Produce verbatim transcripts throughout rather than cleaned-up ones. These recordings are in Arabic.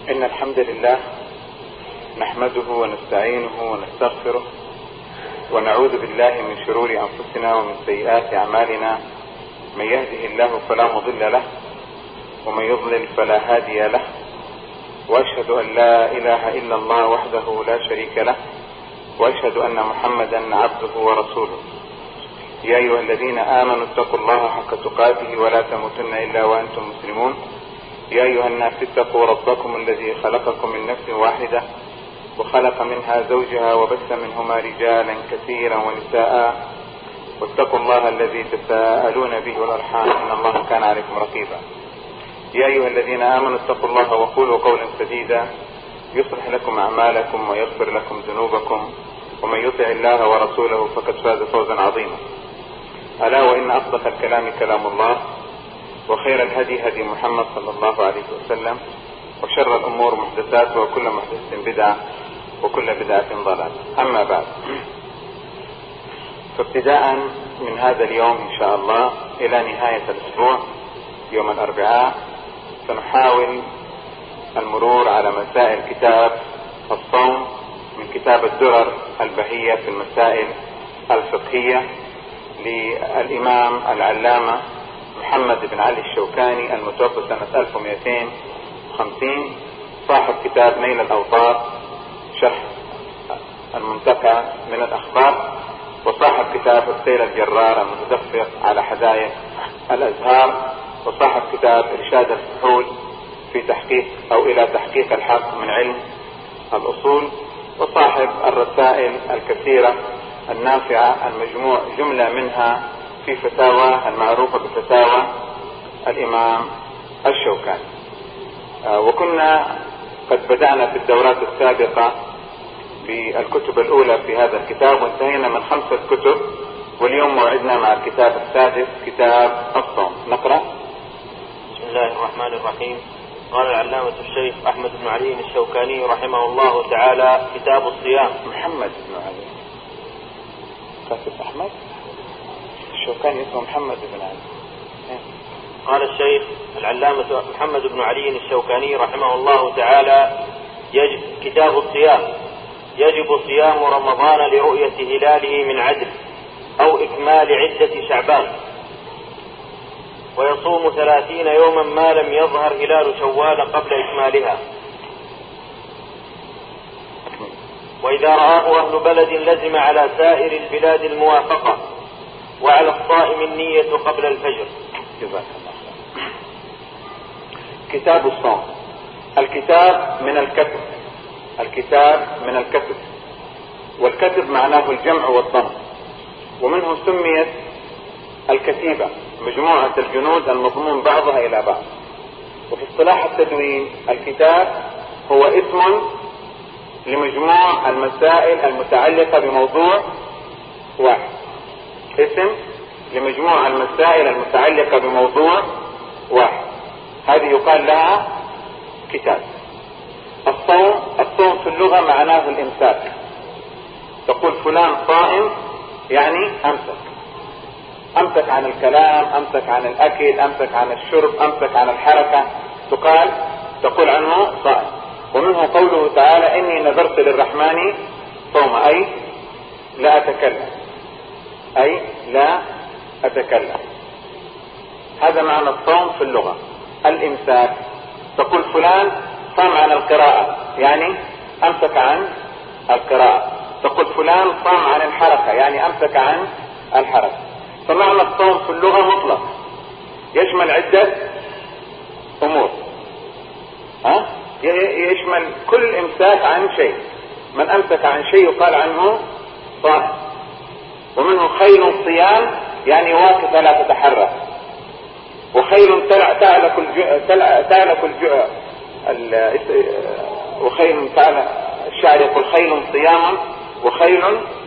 إن الحمد لله نحمده ونستعينه ونستغفره ونعوذ بالله من شرور أنفسنا ومن سيئات أعمالنا. من يهده الله فلا مضل له ومن يضلل فلا هادي له، وأشهد أن لا إله إلا الله وحده لا شريك له، وأشهد أن محمدا عبده ورسوله. يا أيها الذين آمنوا اتقوا الله حق تقاته ولا تموتن إلا وأنتم مسلمون. يا أيها الناس اتقوا ربكم الذي خلقكم من نفس واحدة وخلق منها زوجها وبث منهما رجالا كثيرا ونساء، واتقوا الله الذي تساءلون به والأرحام إن الله كان عليكم رقيبا. يا أيها الذين آمنوا اتقوا الله وقولوا قولا سديدا يصلح لكم أعمالكم ويغفر لكم ذنوبكم، ومن يطع الله ورسوله فقد فاز فوزا عظيما. ألا وإن أصدق الكلام كلام الله، وخير الهدي هدي محمد صلى الله عليه وسلم، وشر الأمور محدثات وكل محدثة بدعة وكل بدعة ضلالة. أما بعد، فابتداء من هذا اليوم إن شاء الله إلى نهاية الأسبوع يوم الأربعاء سنحاول المرور على مسائل كتاب الصوم من كتاب الدرر البهية في المسائل الفقهية للإمام العلامة محمد بن علي الشوكاني المتوفى سنة ألف ومئتين وخمسين، صاحب كتاب نيل الأوطار شرح المنتقى من الأخبار، وصاحب كتاب السيل الجرار المتدفق على حدائق الأزهار، وصاحب كتاب إرشاد الفحول في تحقيق أو إلى تحقيق الحق من علم الأصول، وصاحب الرسائل الكثيرة النافعة المجموع جملة منها في فتاوى المعروفة بفتاوى الإمام الشوكاني. آه وكنا قد بدأنا في الدورات السابقة بالكتب الأولى في هذا الكتاب، وانتهينا من خمسة كتب، واليوم موعدنا مع الكتاب السادس كتاب الصوم. نقرأ. بسم الله الرحمن الرحيم. قال العلامة الشيخ أحمد بن علي الشوكاني رحمه الله تعالى: كتاب الصيام. محمد بن علي كاتب أحمد الشوكاني اسمه محمد بن علي. قال الشيخ العلامة محمد بن علي الشوكاني رحمه الله تعالى: يجب كتاب الصيام. يجب صيام رمضان لرؤية هلاله من عدل أو إكمال عدة شعبان، ويصوم ثلاثين يوما ما لم يظهر هلال شوال قبل إكمالها. وإذا رآه أهل بلد لزم على سائر البلاد الموافقة، وعلى الصائم النية قبل الفجر. جزاك الله خير. كتاب الصوم. الكتاب من الكتب، الكتاب من الكتب، والكتب معناه الجمع والضم، ومنه سميت الكتيبة مجموعة الجنود المضمون بعضها إلى بعض. وفي اصطلاح التدوين الكتاب هو اسم لمجموع المسائل المتعلقة بموضوع واحد، اسم لمجموع المسائل المتعلقة بموضوع واحد، هذه يقال لها كتاب. الصوم، الصوم في اللغة معناه الإمساك. تقول فلان صائم يعني أمسك، أمسك عن الكلام، أمسك عن الأكل، أمسك عن الشرب، أمسك عن الحركة، تقال تقول عنه صائم. ومنه قوله تعالى: إني نذرت للرحمن صوم، أي لا أتكلم، أي لا أتكلم. هذا معنى الصوم في اللغة، الإمساك. تقول فلان صام عن القراءة يعني أمسك عن القراءة. تقول فلان صام عن الحركة يعني أمسك عن الحركة. فمعنى الصوم في اللغة مطلق، يشمل عدة أمور، ها؟ يشمل كل إمساك عن شيء. من أمسك عن شيء يقال عنه صائم. ومنه خيل صيام يعني واقف لا تتحرك، وخيل تعلق تعلق الجوع، وخيل تعلق الشعر يقول خيل صياما، وخيل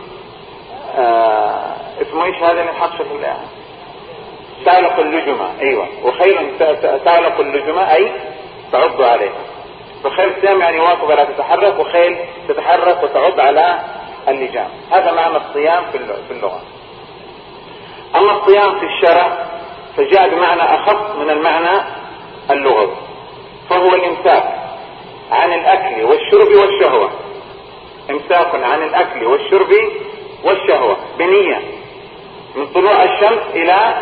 آه اسمه ايش هذا اللي نحط في الله؟ تعلق اللجمة. ايوه، وخيل تعلق اللجمة اي تعض عليها. فخيل صيام يعني واقف لا تتحرك، وخيل تتحرك وتعض على اللجام. هذا معنى الصيام في اللغة. اما الصيام في الشرع فجاء بمعنى اخص من المعنى اللغوي، فهو الامساك والشرب والشهوة. امساك عن الاكل والشرب والشهوة بنية من طلوع الشمس الى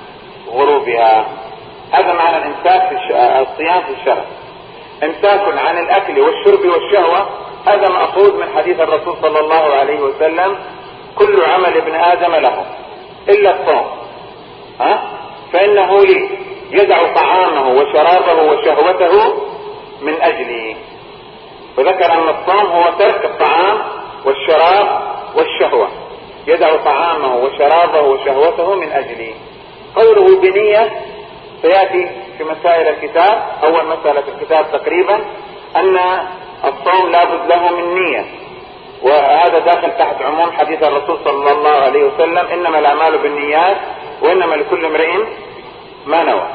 غروبها. هذا معنى الامساك في الصيام في الشرع. امساك عن الاكل والشرب والشهوة هذا مأخوذ من حديث الرسول صلى الله عليه وسلم: كل عمل ابن ادم له الا الصوم ها فانه لي يدع طعامه وشرابه وشهوته من اجلي. وذكر ان الصوم هو ترك الطعام والشراب والشهوة، يدع طعامه وشرابه وشهوته من اجلي. قوله بنية سيأتي في مسائل الكتاب. اول مسألة في الكتاب تقريبا ان الصوم لابد له من نية، وهذا داخل تحت عموم حديث الرسول صلى الله عليه وسلم: انما الاعمال بالنيات وانما لكل امرئ ما نوى.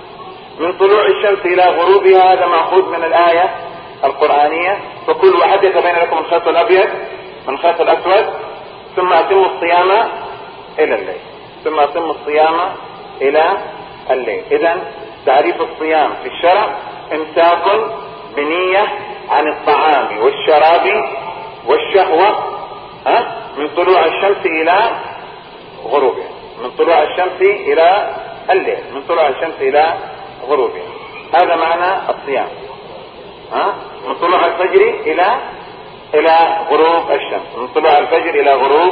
من طلوع الشمس الى غروبها هذا مأخوذ من الآية القرآنية: فكلوا وحدث بين لكم الخيط الابيض من الخيط الاسود ثم اتموا الصيام الى الليل ثم اتموا الصيام الى الليل. اذا تعريف الصيام في الشرع: امساك بنية عن الطعام والشراب والشهوة ها من طلوع الشمس الى غروبها، من طلوع الشمس الى الليل، من طلوع الشمس الى غروبها. هذا معنى الصيام ها من طلوع الفجر الى الى غروب الشمس، من طلوع الفجر الى غروب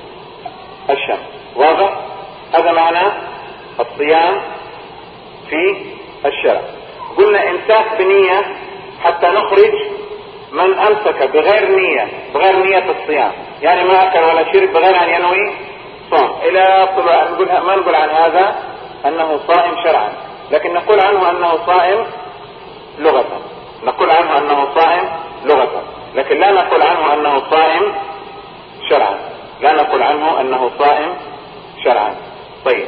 الشمس. واضح؟ هذا معنى الصيام في الشرع. قلنا امساك بنية حتى نخرج من امسك بغير نية بغير نية الصيام، يعني ما اكل ولا شرب بغير ان ينوي صوم الى طلوع. نقول ما نقول عن هذا انه صائم شرعا، لكن نقول عنه انه صائم لغة. نقول عنه انه صائم لغة، لكن لا نقول عنه انه صائم شرعا. لا نقول عنه انه صائم شرعا. طيب،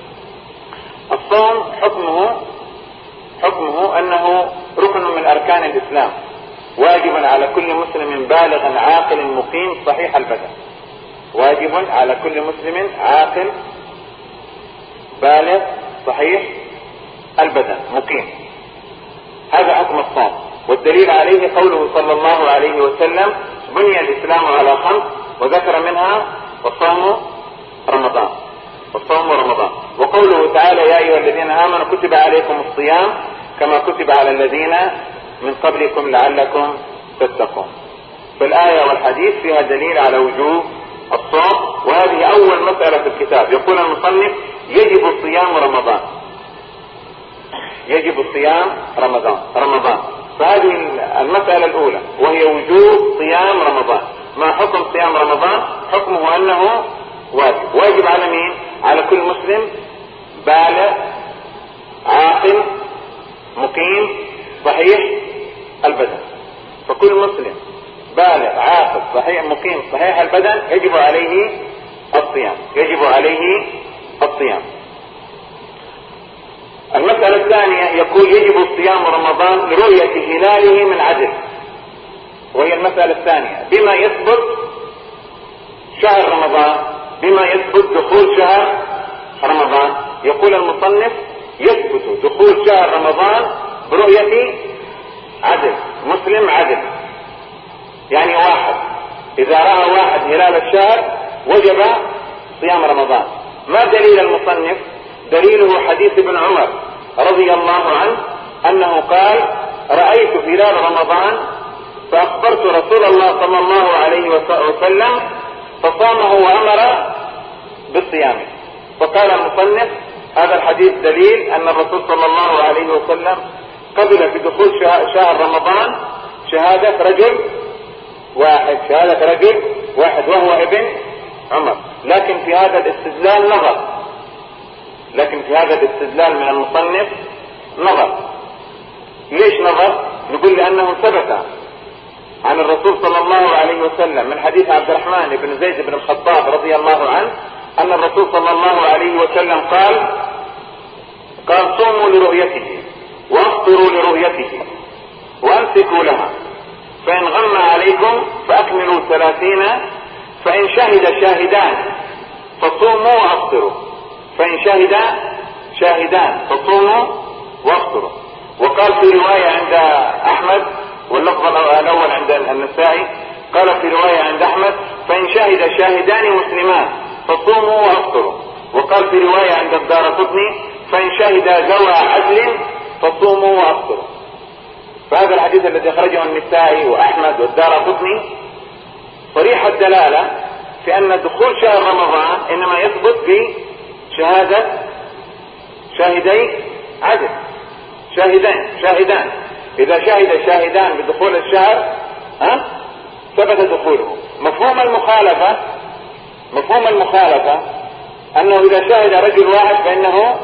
الصوم حكمه حكمه انه ركن من اركان الاسلام، واجب على كل مسلم بالغ عاقل مقيم صحيح البدن. واجب على كل مسلم عاقل بالغ صحيح البدن مقيم. هذا حكم الصوم، والدليل عليه قوله صلى الله عليه وسلم: بني الاسلام على خمس، وذكر منها الصوم رمضان والصوم رمضان. وقوله تعالى: يا ايها الذين امنوا كتب عليكم الصيام كما كتب على الذين من قبلكم لعلكم تتقون. فالآية والحديث فيها دليل على وجوب الصوم، وهذه أول مسألة في الكتاب. يقول المصنف: يجب صيام رمضان، يجب صيام رمضان رمضان فهذه المسألة الأولى، وهي وجوب صيام رمضان. ما حكم صيام رمضان؟ حكمه أنه واجب. واجب على مين؟ على كل مسلم بالغ عاقل مقيم صحيح البدن. فكل مسلم بالغ عاقل صحيح مقيم صحيح البدن يجب عليه الصيام، يجب عليه الصيام. المسألة الثانية يقول: يجب صيام رمضان لرؤية هلاله من عدل، وهي المسألة الثانية: بما يثبت شهر رمضان، بما يثبت دخول شهر رمضان. يقول المصنف: يثبت دخول شهر رمضان برؤية عدل، مسلم عدل. يعني واحد إذا رأى واحد هلال الشهر وجب صيام رمضان. ما دليل المصنف؟ دليله حديث ابن عمر رضي الله عنه أنه قال: رأيت هلال رمضان فأخبرت رسول الله صلى الله عليه وسلم فصامه وأمر بالصيام. فقال المصنف: هذا الحديث دليل أن الرسول صلى الله عليه وسلم قبل في دخول شهر رمضان شهادة رجل واحد، شهادة رجل واحد وهو ابن عمر. لكن في هذا الاستدلال نظر، لكن في هذا الاستدلال من المصنف نظر. ليش نظر؟ نقول لأنه ثبت عن الرسول صلى الله عليه وسلم من حديث عبد الرحمن بن زيد بن الخطاب رضي الله عنه أن الرسول صلى الله عليه وسلم قال قال صوموا لرؤيته وافطروا لرؤيته وامسكوا لها، فإن غم عليكم فأكملوا ثلاثين، فإن شهد شاهدان فصوموا وافطروا، فإن شهد شاهدان فصوموا وافطروا. وقال في رواية عند أحمد واللفظ الأول عند النسائي. قال في رواية عند أحمد فإن شهد شاهدان مسلمان فصوموا وأفطروا. وقال في رواية عند الدارقطني فإن شهد ذوى عدل فصوموا وأفطروا. فهذا الحديث الذي أخرجه النسائي وأحمد والدارقطني صريح الدلالة في أن دخول شهر رمضان إنما يثبت بشهادة شاهدي عدل، شاهدان شاهدان إذا شهد شاهدان بدخول الشهر ها ثبت دخوله. مفهوم المخالفة مفهوم المخالفة أنه إذا شهد رجل واحد فإنه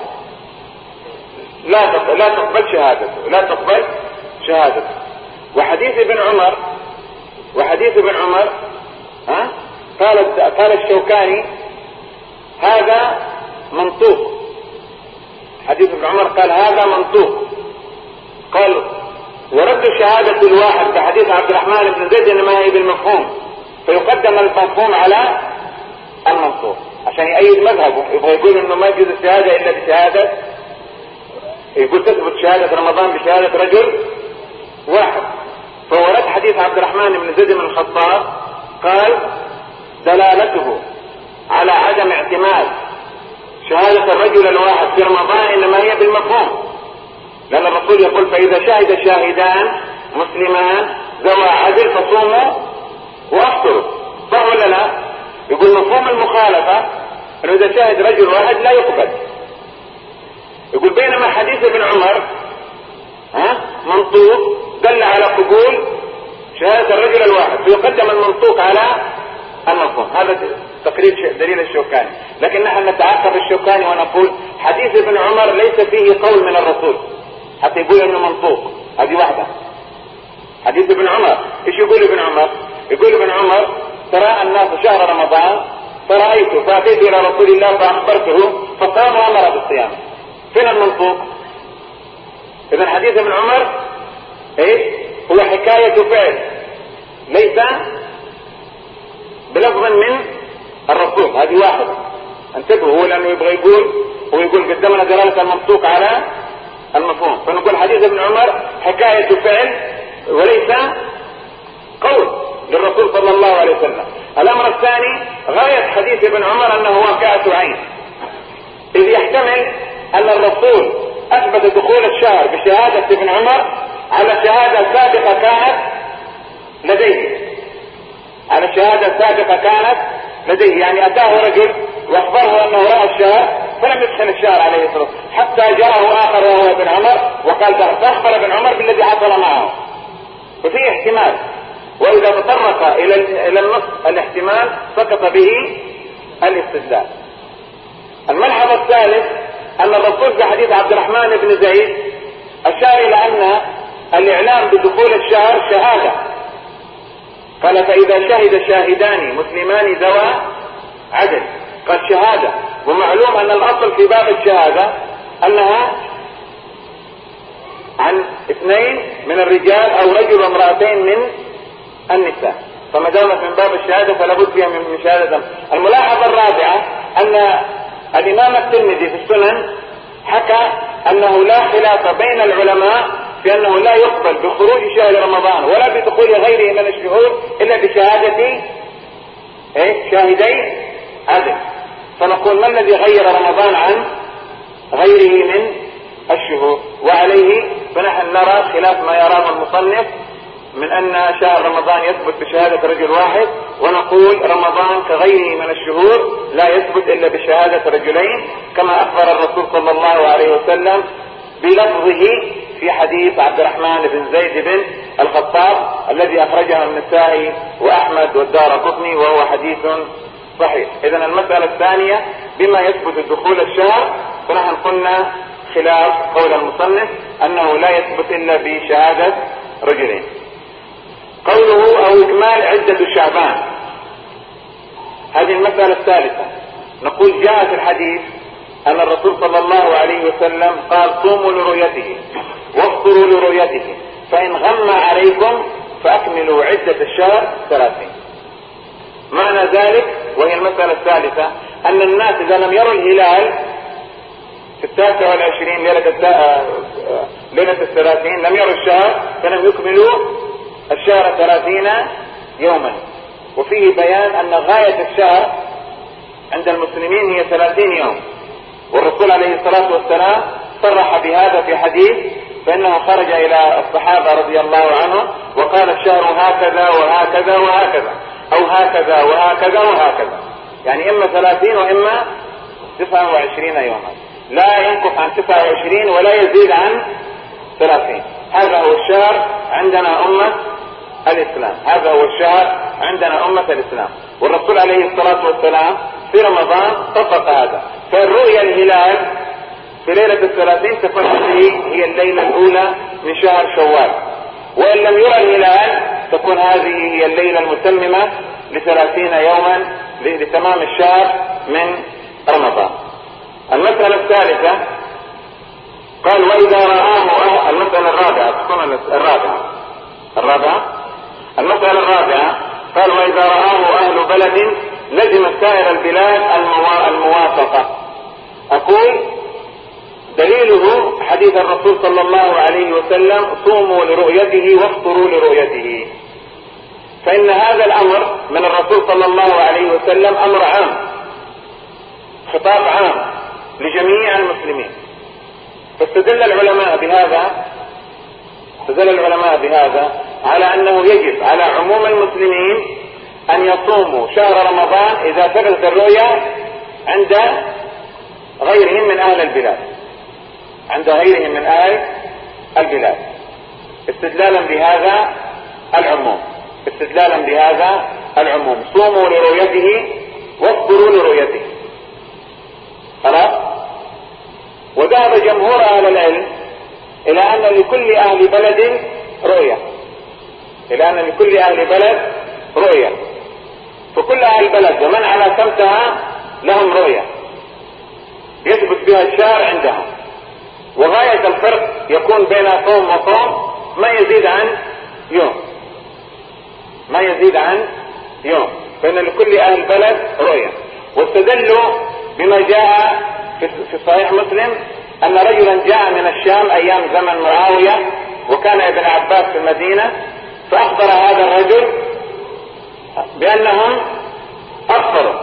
لا لا تقبل شهادته لا تقبل شهادته. وحديث ابن عمر وحديث ابن عمر ها قال قال الشوكاني هذا منطوق. حديث ابن عمر قال هذا منطوق. قال ورد شهادة الواحد بحديث عبد الرحمن بن زيد انما هي بالمفهوم، فيقدم المفهوم على المنطوق عشان يأيد مذهبه. يبغى يقول انه ما يجوز الشهادة الا بشهادة، يقول تثبت شهادة رمضان بشهادة رجل واحد. فورد حديث عبد الرحمن بن زيد بن الخطاب قال دلالته على عدم اعتماد شهادة الرجل الواحد في رمضان انما هي بالمفهوم، لأن الرسول يقول فإذا شهد شاهدان مسلمان ذوى عدل فصوموا وأفطروا. صح ولا لا؟ يقول مفهوم المخالفة أنه إذا شهد رجل واحد لا يقبل. يقول بينما حديث ابن عمر ها منطوق دل على قبول شهادة الرجل الواحد، فيقدم المنطوق على المفهوم. هذا تقرير دليل الشوكاني. لكن نحن نتعقب الشوكاني ونقول حديث ابن عمر ليس فيه قول من الرسول حتى يقول انه منطوق. هذه واحدة. حديث ابن عمر ايش يقول ابن عمر؟ يقول ابن عمر ترى الناس شهر رمضان فرأيت فأتيت الى رسول الله فأخبرته فقام وأمر بالصيام. فين المنطوق؟ اذا حديث ابن عمر ايش هو حكاية فعل ليس بلفظ من الرسول. هذه واحدة. انتبهوا، هو لانه يبغى يقول هو يقول قدمنا دلالة المنطوق على المفهوم، فنقول حديث ابن عمر حكاية فعل وليس قول للرسول صلى الله عليه وسلم. الامر الثاني غاية حديث ابن عمر انه واقعة عين، اذ يحتمل ان الرسول اثبت دخول الشهر بشهادة ابن عمر على شهادة سابقة كانت لديه على شهادة سابقة كانت لديه يعني اتاه رجل واخبره انه رأى الشهر فلم يدخل الشهر عليه الصلاة والسلام حتى جاءه اخر وهو ابن عمر وقال فاخبر ابن عمر بالذي حصل معه. ففي احتمال، واذا تطرق الى الى النص الاحتمال سقط به الاستدلال. الملحظ الثالث ان الرسول في حديث عبد الرحمن بن زيد اشار الى ان الاعلام بدخول الشهر شهادة. قال فاذا شهد شاهدان مسلمان ذوى عدل، قال شهادة. ومعلوم ان الاصل في باب الشهادة انها عن اثنين من الرجال او رجل وامرأتين من النساء، فما دامت من باب الشهادة فلا بد فيها من شهادة. الملاحظة الرابعة ان الامام الترمذي في السنن حكى انه لا خلاف بين العلماء في انه لا يقبل بخروج شهر رمضان ولا بدخول غيره من الشهور الا بشهادة ايه شاهدي عدل. فنقول ما الذي غير رمضان عن غيره من الشهور؟ وعليه فنحن نرى خلاف ما يراه المصنف من ان شهر رمضان يثبت بشهادة رجل واحد، ونقول رمضان كغيره من الشهور لا يثبت الا بشهادة رجلين كما اخبر الرسول صلى الله عليه وسلم بلفظه في حديث عبد الرحمن بن زيد بن الخطاب الذي اخرجه النسائي واحمد والدارقطني وهو حديث صحيح. اذا المسألة الثانية بما يثبت دخول الشهر فنحن قلنا خلاف قول المصنف انه لا يثبت الا بشهادة رجلين. قوله او اكمال عدة شعبان، هذه المسألة الثالثة. نقول جاء في الحديث ان الرسول صلى الله عليه وسلم قال صوموا لرؤيته وافطروا لرؤيته فان غم عليكم فاكملوا عدة الشهر ثلاثين. معنى ذلك وهي المسألة الثالثة ان الناس اذا لم يروا الهلال في التاسع والعشرين ليلة ليلة الثلاثين لم يروا الشهر فلم يكملوا الشهر ثلاثين يوما، وفيه بيان أن غاية الشهر عند المسلمين هي ثلاثين يوم، والرسول عليه الصلاة والسلام صرح بهذا في حديث، فإنه خرج إلى الصحابة رضي الله عنهم وقال الشهر هكذا وهكذا وهكذا، أو هكذا وهكذا وهكذا، يعني إما ثلاثين وإما تسعة وعشرين يوما، لا ينقص عن تسعة وعشرين ولا يزيد عن ثلاثين. هذا هو الشهر عندنا أمة الإسلام، هذا هو الشهر عندنا أمة الإسلام. والرسول عليه الصلاة والسلام في رمضان طبق هذا، فالرؤيا الهلال في ليلة الثلاثين تكون هذه هي الليلة الأولى من شهر شوال، وإن لم يرى الهلال تكون هذه هي الليلة المتممة لثلاثين يوما لتمام الشهر من رمضان. المسألة الثالثة قال وإذا رآه، المسألة الرابعة تكون الرابعة الرابعة المسألة الرابعة قال وإذا رآه أهل بلد لزم سائر البلاد الموافقة. أقول دليله حديث الرسول صلى الله عليه وسلم صوموا لرؤيته وافطروا لرؤيته، فإن هذا الأمر من الرسول صلى الله عليه وسلم أمر عام، خطاب عام لجميع المسلمين. فاستدل العلماء بهذا استدل العلماء بهذا على أنه يجب على عموم المسلمين أن يصوموا شهر رمضان إذا ثبتت الرؤيا عند غيرهم من أهل البلاد عند غيرهم من أهل البلاد استدلالا بهذا العموم استدلالا بهذا العموم صوموا لرؤيته وافطروا لرؤيته. خلاص. وذهب جمهور أهل العلم إلى أن لكل أهل بلد رؤية إلى أن لكل أهل بلد رؤية فكل أهل البلد ومن على سمتها لهم رؤية يثبت بها الشهر عندهم، وغاية الفرق يكون بين صوم وصوم ما يزيد عن يوم ما يزيد عن يوم فإن لكل أهل البلد رؤية. واستدلوا بما جاء في صحيح مسلم أن رجلا جاء من الشام أيام زمن معاوية وكان ابن عباس في المدينة، فأخبر هذا الرجل بأنهم أفطروا،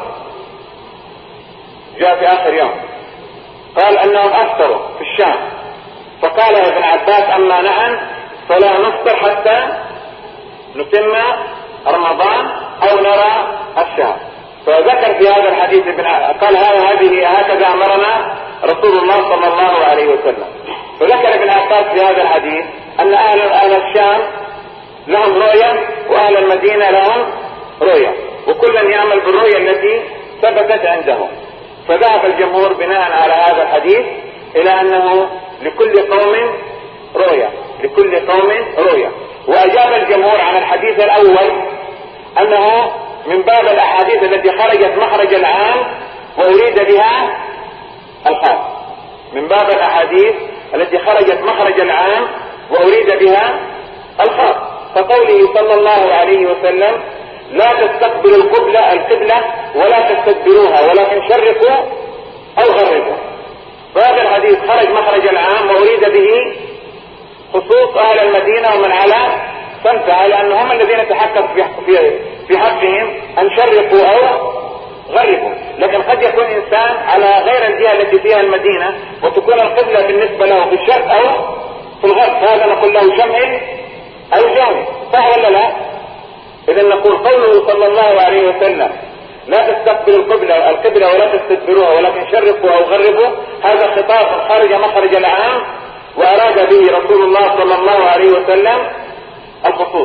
جاء في آخر يوم قال أنهم أفطروا في الشام، فقال ابن عباس أما نحن فلا نفطر حتى نتم رمضان أو نرى الشهر. فذكر في هذا الحديث ابن قال هذه هكذا أمرنا رسول الله صلى الله عليه وسلم. فذكر ابن عباس في هذا الحديث أن أهل أهل الشام لهم رؤية وأهل المدينة لهم رؤية، وكلا يعمل بالرؤية التي ثبتت عندهم. فذهب الجمهور بناء على هذا الحديث إلى أنه لكل قوم رؤية لكل قوم رؤية. وأجاب الجمهور عن الحديث الأول أنه من باب الأحاديث التي خرجت مخرج العام وأريد بها الخاص من باب الأحاديث التي خرجت مخرج العام وأريد بها الخاص. فقوله صلى الله عليه وسلم لا تستقبلوا القبلة القبلة ولا تستدبروها ولكن شرقوا أو غربوا، فهذا الحديث خرج مخرج العام وأريد به خصوص أهل المدينة ومن على سمتها، لأن هم الذين تحكموا في في حقهم أن شرقوا أو غربوا. لكن قد يكون إنسان على غير الجهة التي فيها المدينة وتكون القبلة بالنسبة له في الشرق أو في الغرب، هذا نقول له شمع أو جانب، صح ولا لا؟ إذا نقول قوله صلى الله عليه وسلم لا تستقبلوا القبلة القبلة ولا تستدبروها ولكن شرقوا أو غربوا، هذا خطاب خارج مخرج العام وأراد به رسول الله صلى الله عليه وسلم الخصوص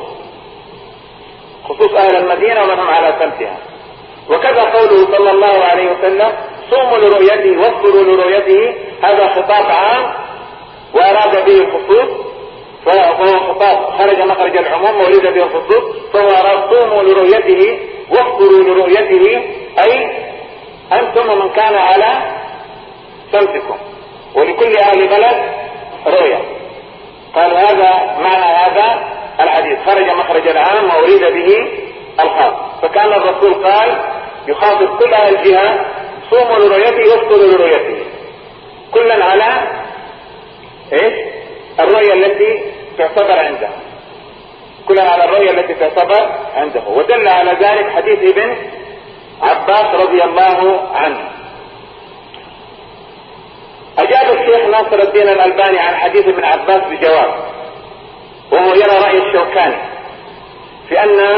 خصوص أهل المدينة ومن هم على سمتها. وكذا قوله صلى الله عليه وسلم صوموا لرؤيته وافطروا لرؤيته، هذا خطاب عام وأراد به الخصوص، فهو خطاب خرج مخرج العموم وأريد به الخصوص، فهو أراد صوموا لرؤيته وافطروا لرؤيته، أي أنتم ومن كان على سمتكم ولكل أهل بلد رؤية. قال هذا معنى هذا الحديث خرج مخرج العام وأريد به الخاص. فكان الرسول قال يخاطب كل أهل الجهة صوموا لرؤيته وافطروا لرؤيته، كلا على ايش الرؤية التي تعتبر عنده. كل على الرؤية التي تعتبر عنده. ودل على ذلك حديث ابن عباس رضي الله عنه. أجاب الشيخ ناصر الدين الألباني عن حديث ابن عباس بجواب، وهو يرى رأي الشوكاني في أن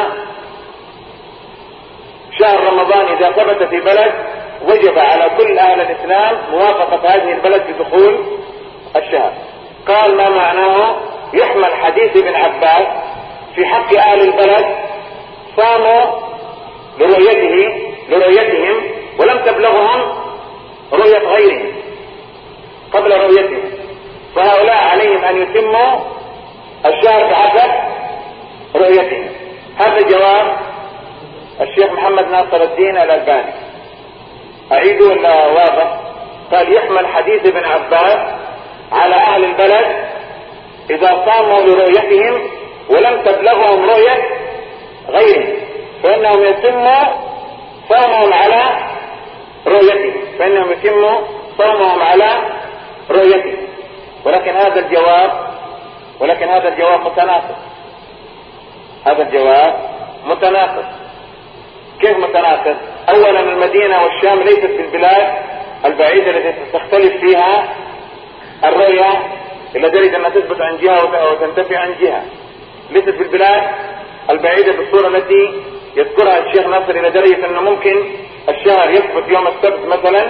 شهر رمضان إذا ثبت في بلد وجب على كل أهل الإسلام موافقة هذه البلد بدخول الشهر. قال ما معناه؟ يحمل حديث ابن عباس في حق أهل البلد صاموا لرؤيته لرؤيتهم ولم تبلغهم رؤية غيرهم قبل رؤيتهم، فهؤلاء عليهم أن يتموا الشهر بحسب رؤيتهم. هذا جواب الشيخ محمد ناصر الدين الألباني. أعيد ولا واضح؟ قال يحمل حديث ابن عباس على أهل البلد إذا صاموا لرؤيتهم ولم تبلغهم رؤية غيرهم، فإنهم يتموا صامهم على رؤيتهم فإنهم يتموا صامهم على رؤيتهم ولكن هذا الجواب ولكن هذا الجواب متناقض. هذا الجواب متناقض. كيف متناقض؟ أولا المدينة والشام ليست في البلاد البعيدة التي تختلف فيها الرؤية إلى درجة أنها تثبت عن جهة وتنتفي عن جهة. ليست في البلاد البعيدة بالصورة التي يذكرها الشيخ ناصر إلى درجة أنه ممكن الشهر يثبت يوم السبت مثلا،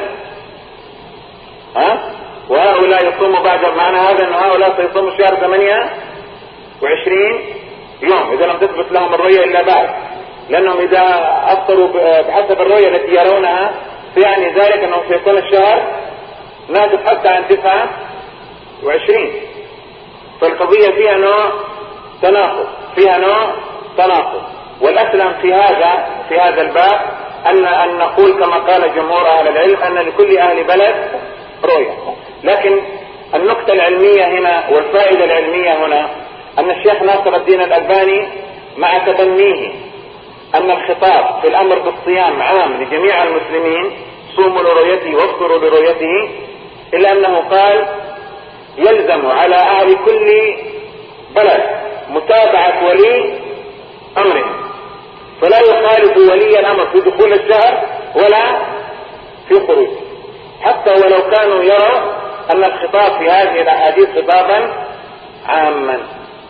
ها؟ وهؤلاء يصوموا بعد. معنى هذا أن هؤلاء سيصوموا الشهر ثمانية وعشرين يوم إذا لم تثبت لهم الرؤية إلا بعد، لأنهم إذا أفطروا بحسب الرؤية التي يرونها فيعني ذلك أنهم سيكون الشهر نازل حتى عن تسعة وعشرين. فالقضية فيها نوع تناقض فيها نوع تناقض والأسلم في هذا في هذا الباب أن أن نقول كما قال جمهور أهل العلم أن لكل أهل بلد رؤية. لكن النقطة العلمية هنا والفائدة العلمية هنا أن الشيخ ناصر الدين الألباني مع تبنيه أن الخطاب في الأمر بالصيام عام لجميع المسلمين، صوموا لرؤيته وافطروا لرؤيته، إلا أنه قال يلزم على أهل كل بلد متابعة ولي أمره، فلا يخالف ولي الأمر في دخول الشهر ولا في خروجه، حتى ولو كانوا يروا أن الخطاب في هذه الأحاديث خطابا عاما.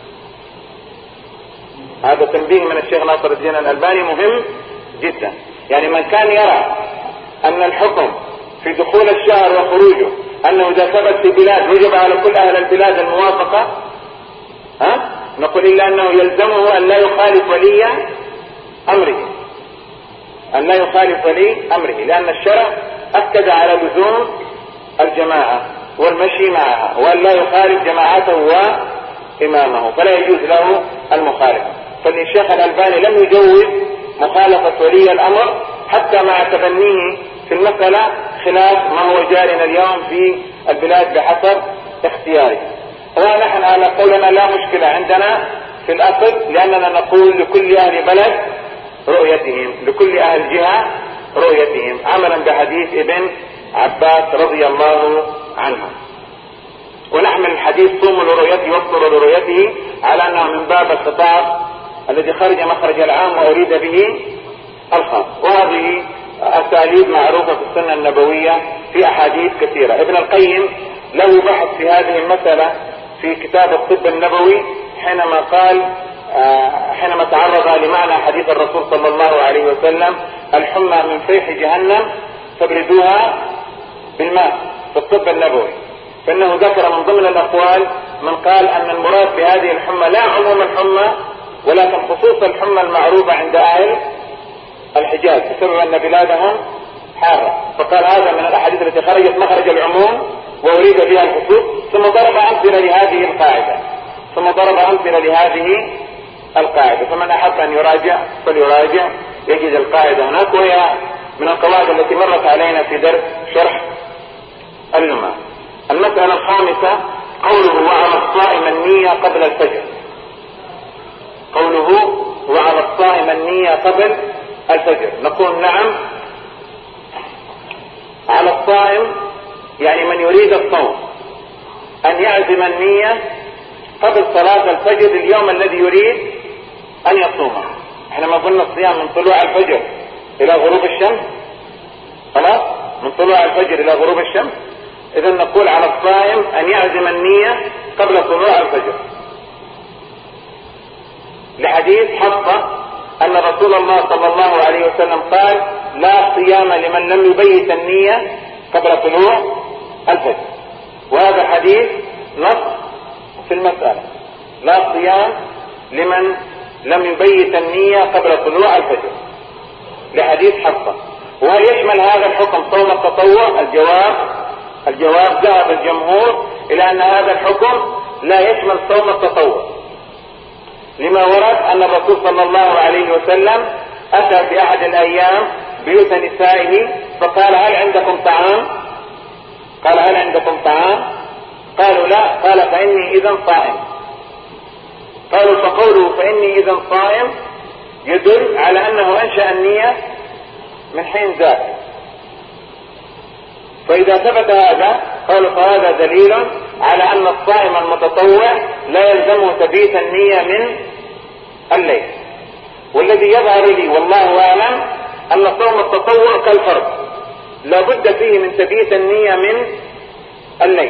هذا تنبيه من الشيخ ناصر الدين الألباني مهم جدا. يعني من كان يرى أن الحكم في دخول الشهر وخروجه أنه إذا ثبت في بلاد وجب على كل أهل البلاد الموافقة، ها؟ نقول إلا أنه يلزمه أن لا يخالف ولي أمره أن لا يخالف ولي أمره لأن الشرع أكد على لزوم الجماعة والمشي معها وأن لا يخالف جماعته وإمامه، فلا يجوز له المخالفة. فالشيخ الألباني لم يجوز مخالفة ولي الأمر حتى مع تبنيه في المسألة خلاف ما هو جارنا اليوم في البلاد بحسب اختياره. ونحن على قولنا لا مشكلة عندنا في الأصل، لأننا نقول لكل أهل بلد رؤيتهم لكل أهل جهة رؤيتهم عملا بحديث ابن عباس رضي الله عنه. ونحمل الحديث صوموا لرؤيته وافطروا لرؤيته على أنه من باب الخطاب الذي خرج مخرج العام وأريد به الخاص. وهذه أساليب معروفة في السنة النبوية في أحاديث كثيرة. ابن القيم له بحث في هذه المسألة في كتاب الطب النبوي حينما قال حينما تعرض لمعنى حديث الرسول صلى الله عليه وسلم الحمى من فيح جهنم فابردوها بالماء في الطب النبوي، فإنه ذكر من ضمن الأقوال من قال أن المراد بهذه الحمى لا عموم الحمى ولكن خصوص الحمى المعروفة عند أهل الحجاز بسبب أن بلادهم حارة، فقال هذا من الأحاديث التي خرجت مخرج العموم وأريد بها الخصوص. ثم ضرب أمثلة لهذه القاعدة ثم ضرب أمثلة لهذه القاعدة فمن أحب أن يراجع فليراجع يجد القاعدة هناك، وهي من القواعد التي مرت علينا في درس شرح اللمع. المسألة الخامسة قوله وعلى الصائم النية قبل الفجر. قوله وعلى الصائم النية قبل الفجر، نقول نعم على الصائم يعني من يريد الصوم أن يعزم النية قبل صلاة الفجر اليوم الذي يريد ان يصوم. احنا ما قلنا الصيام من طلوع الفجر الى غروب الشمس، خلاص، من طلوع الفجر الى غروب الشمس. اذا نقول على الصائم ان يعزم النية قبل طلوع الفجر، لحديث حفصة ان رسول الله صلى الله عليه وسلم قال لا صيام لمن لم يبيت النية قبل طلوع الفجر. وهذا الحديث نص في المسألة، لا صيام لمن لم يبيت النية قبل طلوع الفجر، لحديث حفصة. وهل يشمل هذا الحكم صوم التطوع؟ الجواب الجواب ذهب الجمهور الى ان هذا الحكم لا يشمل صوم التطوع، لما ورد ان الرسول صلى الله عليه وسلم اتى في احد الايام بيوت نسائه فقال هل عندكم طعام؟ قال هل عندكم طعام؟ قالوا لا. قال فاني اذا صائم. قالوا فقوله فاني اذا صائم يدل على انه انشأ النية من حين ذاك. فاذا ثبت هذا قالوا فهذا دليل على ان الصائم المتطوع لا يلزمه تبييت النية من الليل. والذي يظهر لي والله اعلم ان صوم التطوع كالفرض لا بد فيه من تبييت النية من الليل.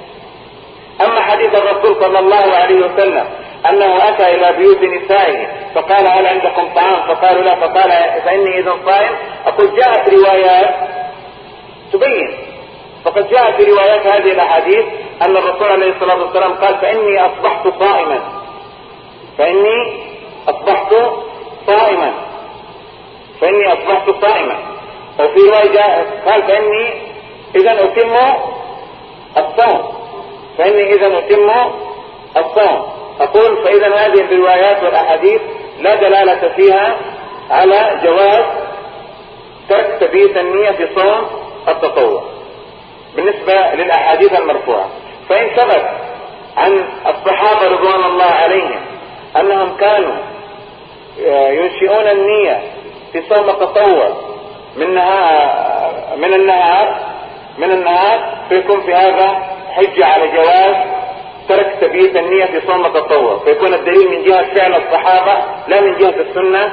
اما حديث الرسول صلى الله عليه وسلم انه اتى الى بيوت نسائه فقال هل عندكم طعام؟ فقالوا لا. فقال فاني اذا صائم. اقول جاءت روايات تبين، فقد جاء في روايات هذه الاحاديث ان الرسول عليه الصلاة والسلام قال فاني اصبحت صائما، فاني اصبحت صائما فاني اصبحت صائما وفي رواية قال فاني اذا اتم الصوم فاني اذا اتم الصوم. اقول فاذا هذه الروايات والاحاديث لا دلالة فيها على جواز ترك تبييت النية في صوم التطوع بالنسبة للاحاديث المرفوعة. فان ثبت عن الصحابة رضوان الله عليهم انهم كانوا ينشئون النية في صوم التطوع من نهار من النهار من النهار فيكون في هذا حجة على جواز ترك تبييت النية في صوم التطوع، فيكون الدليل من جهة فعل الصحابة لا من جهة السنة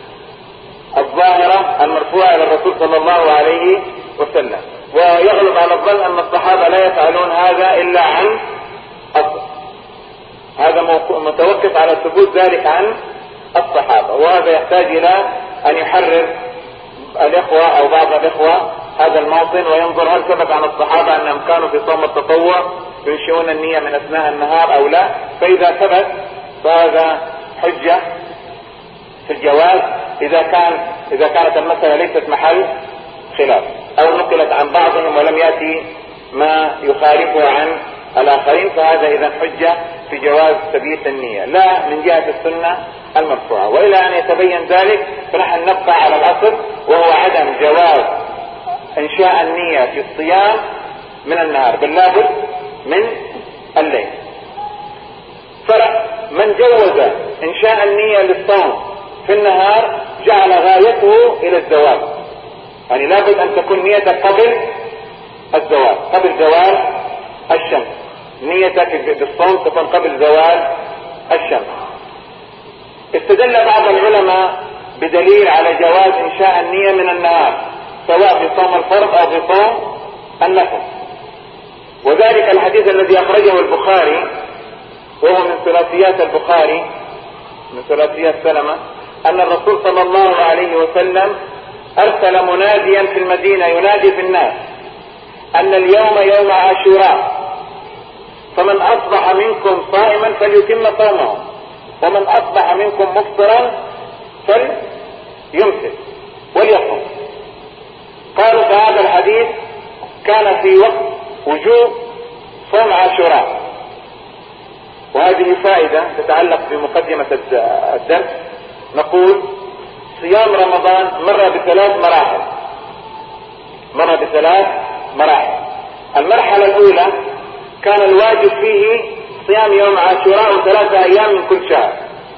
الظاهرة المرفوعة إلى الرسول صلى الله عليه وسلم. ويغلب على الظن أن الصحابة لا يفعلون هذا إلا عن أصل، هذا متوقف على ثبوت ذلك عن الصحابة، وهذا يحتاج إلى أن يحرر الإخوة أو بعض الإخوة هذا الموطن وينظر هل ثبت عن الصحابة أنهم كانوا في صوم التطوع ينشئون النية من أثناء النهار أو لا. فإذا ثبت فهذا حجة في الجواز إذا كان إذا كانت المسألة ليست محل خلاف أو نقلت عن بعضهم ولم يأتي ما يخالفه عن الآخرين، فهذا إذا حجة في جواز تبييت النية لا من جهة السنة المرفوعة. وإلى أن يتبين ذلك فنحن نبقى على الأصل وهو عدم جواز إنشاء النية في الصيام من النهار بل لابد من الليل. فرق من جوز إنشاء النية للصوم في النهار جعل غايته إلى الزوال، يعني لابد أن تكون نيتك قبل الزوال قبل زوال الشمس، نيتك بالصوم تكون قبل زوال الشمس. استدل بعض العلماء بدليل على جواز إنشاء النية من النهار سواء في صوم الفرض أو في صوم النفل، وذلك الحديث الذي أخرجه البخاري وهو من ثلاثيات البخاري من ثلاثيات سلمة أن الرسول صلى الله عليه وسلم أرسل مناديا في المدينة ينادي في الناس أن اليوم يوم عاشوراء فمن أصبح منكم صائما فليتم صومه ومن أصبح منكم مفطرا فليمسك وليصم. قالوا فهذا الحديث كان في وقت وجوب صوم عاشوراء، وهذه فائدة تتعلق بمقدمة الدرس. نقول صيام رمضان مر بثلاث مراحل مر بثلاث مراحل المرحلة الأولى كان الواجب فيه صيام يوم عاشوراء وثلاثة أيام من كل شهر.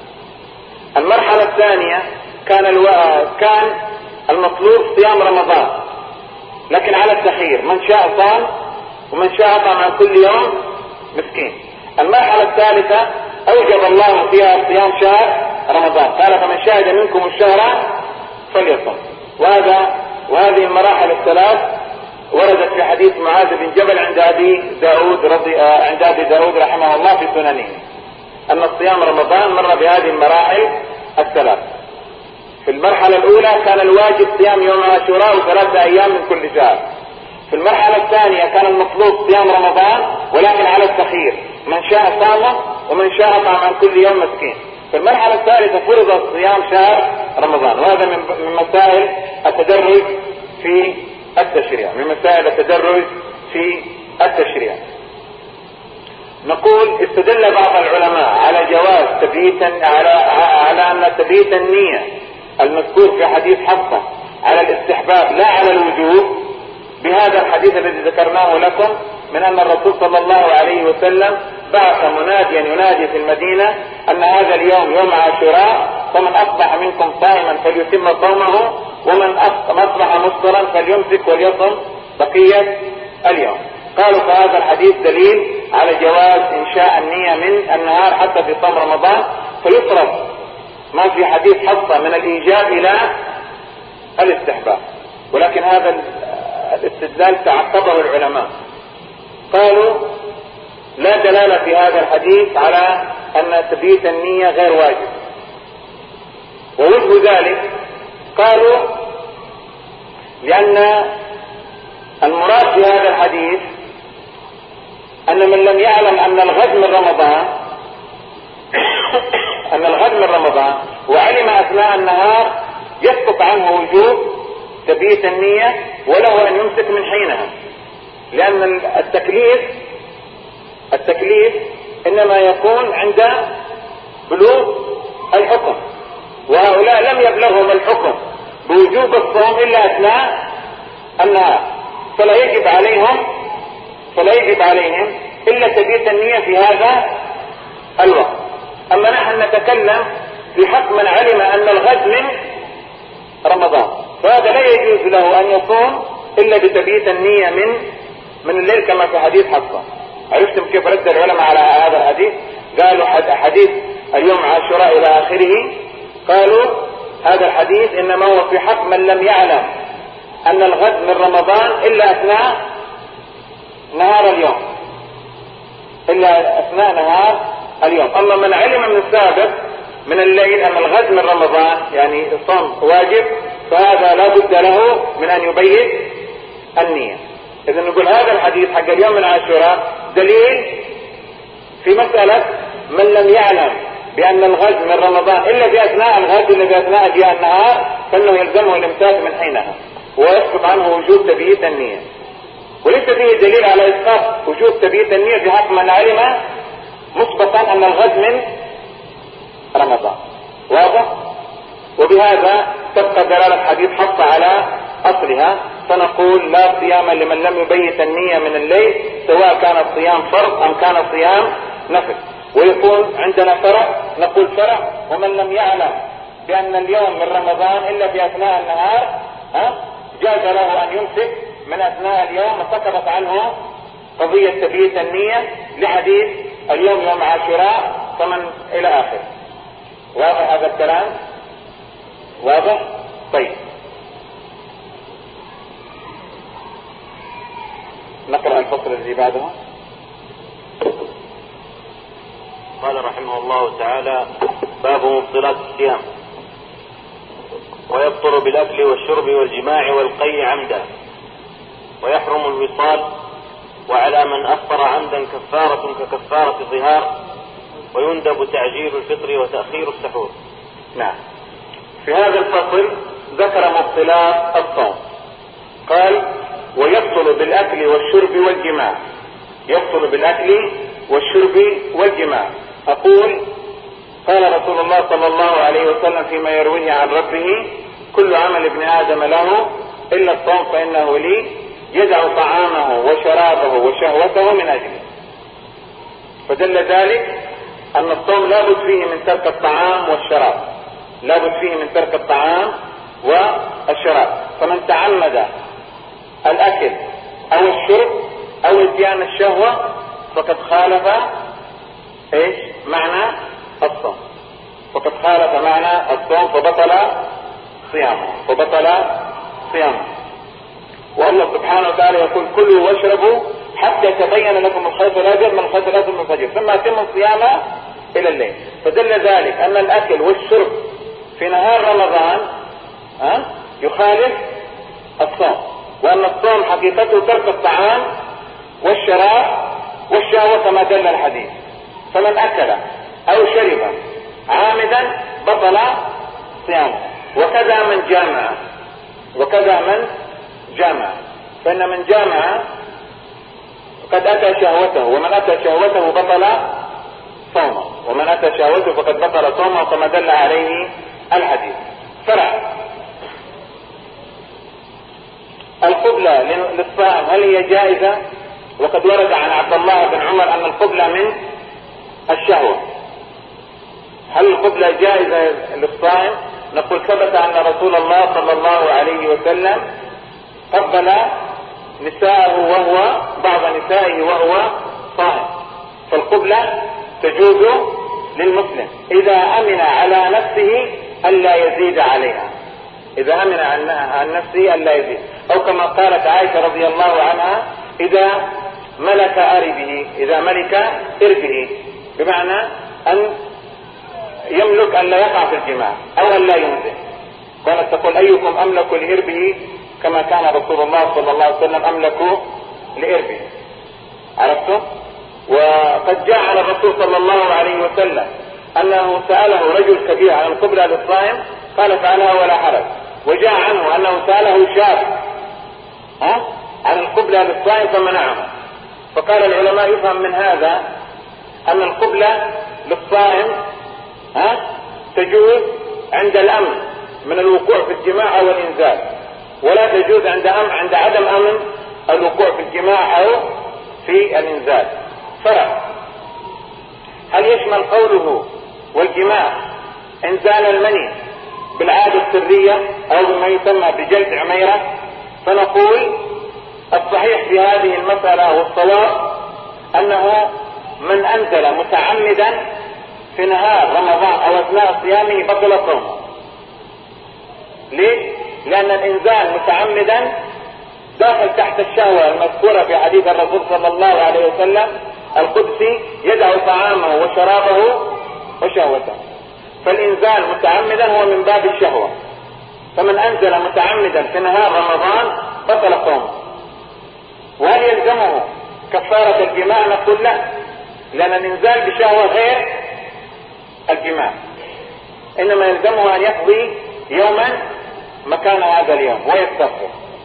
المرحلة الثانية كان الو... كان المطلوب صيام رمضان لكن على التخيير، من شاء صام ومن شاء أطعم عن كل يوم مسكين. المرحلة الثالثة أوجب الله فيها صيام شهر رمضان فمن شهد منكم الشهر فليصم. وهذا وهذه المراحل الثلاث وردت في حديث معاذ بن جبل عند أبي داود رضي عند أبي داود رحمه الله في سننه، أن الصيام رمضان مر بهذه المراحل الثلاث. في المرحلة الأولى كان الواجب صيام يوم عاشوراء وثلاثة أيام من كل شهر. في المرحلة الثانية كان المطلوب صيام رمضان ولكن على التخيير، من شاء صامه ومن شاء طعم عن كل يوم مسكين. في المرحلة الثالثة فرض صيام شهر رمضان، وهذا من مسائل التدرج في التشريع، من مسائل التدرج في التشريع. نقول استدل بعض العلماء على جواز تبييت على على ان تبييت النية المذكور في حديث حفصة على الاستحباب لا على الوجوب بهذا الحديث الذي ذكرناه لكم من ان الرسول صلى الله عليه وسلم بعث مناديا ينادي في المدينة ان هذا اليوم يوم عاشوراء، فمن اصبح منكم صائما فليتم صومه ومن اصبح مفطرا فليمسك وليصم بقية اليوم. قالوا فهذا الحديث دليل على جواز انشاء النية من النهار حتى في صوم رمضان، فيفرض ما في حديث حفصة من الايجاب الى الاستحباب. ولكن هذا الاستدلال تعقبه العلماء، قالوا لا دلالة في هذا الحديث على ان تبييت النية غير واجب. ووجه ذلك قالوا لان المراد في هذا الحديث ان من لم يعلم ان الغد من رمضان ان الغد من رمضان وعلم اثناء النهار يسقط عنه وجوب تبييت النية وله ان يمسك من حينها، لان التكليف التكليف انما يكون عند بلوغ الحكم، وهؤلاء لم يبلغهم الحكم بوجوب الصوم الا اثناء النهار، فلا يجب عليهم فلا يجب عليهم الا تبييت النية في هذا الوقت. اما نحن نتكلم في حق من علم ان الغد من رمضان، فهذا لا يجوز له ان يصوم الا بتبييت النية من من الليل كما في حديث حفصة. عرفتم كيف رد العلماء على هذا الحديث؟ قالوا حديث اليوم عاشوراء الى اخره، قالوا هذا الحديث انما هو في حق من لم يعلم ان الغد من رمضان الا اثناء نهار اليوم الا اثناء نهار اليوم. اما من علم من السابق من الليل ان الغد من رمضان يعني الصوم واجب، فهذا لا بد له من ان يبيت النية. اذا نقول هذا الحديث حق اليوم من عاشوراء دليل في مسألة من لم يعلم بان الغد من رمضان الا باثناء الغد الا باثناء اجياء النهار، فانه يلزمه الامساك من حينها ويسقط عنه وجوب تبييت النية. وليس فيه دليل على اسقاط وجوب تبييت النية بحق من علم مسبقا ان الغد من رمضان. واضح؟ وبهذا تبقى دلالة حديث حفصة على اصلها، فنقول لا صيام لمن لم يبيت النية من الليل سواء كان الصيام فرض ام كان صيام نفل. ويكون عندنا فرع، نقول فرع ومن لم يعلم بان اليوم من رمضان الا في اثناء النهار ها جاز له ان يمسك من اثناء اليوم، وسقطت عنه قضية تبييت النية لحديث اليوم يوم عاشوراء فمن الى اخره. واضح هذا الكلام؟ واضح؟ طيب نقرأ الفصل الذي بعده. قال رحمه الله تعالى: باب مبطلات الصيام. ويبطل بالاكل والشرب والجماع والقي عمدا، ويحرم الوصال، وعلى من افطر عمدا كفارة ككفارة ظهار، ويندب تعجيل الفطر وتأخير السحور. نعم. في هذا الفصل ذكر مبطلات الصوم، قال: ويبطل بالاكل والشرب والجماع. يبطل بالاكل والشرب والجماع. اقول قال رسول الله صلى الله عليه وسلم فيما يرويه عن ربه: كل عمل ابن ادم له الا الصوم فانه لي، يدع طعامه وشرابه وشهوته من اجله. فدل ذلك ان الصوم لابد فيه من ترك الطعام والشراب، لابد فيه من ترك الطعام والشراب. فمن تعمد الاكل او الشرب او اتيان الشهوة فقد خالف ايش معنى الصوم. فقد خالف معنى الصوم فبطل صيامه فبطل صيامه. والله سبحانه وتعالى يقول كلوا واشربوا حتى يتبين لكم الخيط الابيض من الخيط الاسود من الفجر ثم اتموا الصيام الى الليل. فدل ذلك ان الاكل والشرب في نهار رمضان أه؟ يخالف الصوم، وان الصوم حقيقته ترك الطعام والشراب والشهوة كما دل الحديث. فمن اكل او شرب عامدا بطل صيامه. وكذا من جامع وكذا من جامع فإن من جامع قد أتى شهوته، ومن أتى شهوته بطل صومه، ومن أتى شهوته فقد بطل صومه كما دل عليه الحديث. فرع القبلة للصائم هل هي جائزة؟ وقد ورد عن عبد الله بن عمر أن القبلة من الشهوة. هل القبلة جائزة للصائم؟ نقول ثبت أن رسول الله صلى الله عليه وسلم قبل نساءه وهو بعض نسائه وهو صائم. فالقبلة تجوز للمسلم إذا أمن على نفسه ألا يزيد عليها، إذا أمن عن نفسه ألا يزيد، أو كما قالت عائشة رضي الله عنها إذا ملك أربه إذا ملك إربه، بمعنى أن يملك أن لا يقع في الجماع أو أن لا ينزل. كانت تقول أيكم أملك لإربه كما كان رسول الله صلى الله عليه وسلم أملك لإربه. عرفتم؟ وقد جاء على الرسول صلى الله عليه وسلم أنه سأله رجل كبير عن القبلة للصائم قال فعلها ولا حرج. وجاء عنه أنه سأله شاب ها عن القبلة للصائم فمنعه. فقال العلماء يفهم من هذا أن القبلة للصائم ها تجوز عند الأمن من الوقوع في الجماع أو الإنزال، ولا تجوز عند أمن عند عدم أمن الوقوع في الجماع أو في الإنزال. فرع هل يشمل قوله والجماع إنزال المني بالعادة السرية أو بما يسمى بجلد عميرة؟ فنقول الصحيح في هذه المسألة والصواب أنه من أنزل متعمدا في نهار رمضان أو أثناء صيامه بطل صومه. ليش؟ لأن الإنزال متعمدا داخل تحت الشهوة المذكورة في حديث الرسول صلى الله عليه وسلم القدسي يدع طعامه وشرابه وشهوته. فالإنزال متعمدا هو من باب الشهوة، فمن أنزل متعمدا في نهار رمضان بطل صومه. وهل يلزمه كفارة الجماع؟ نقول لا، لأن الإنزال بشهوة غير الجماع، إنما يلزمه أن يقضي يوما مكان هذا اليوم ويستغفر،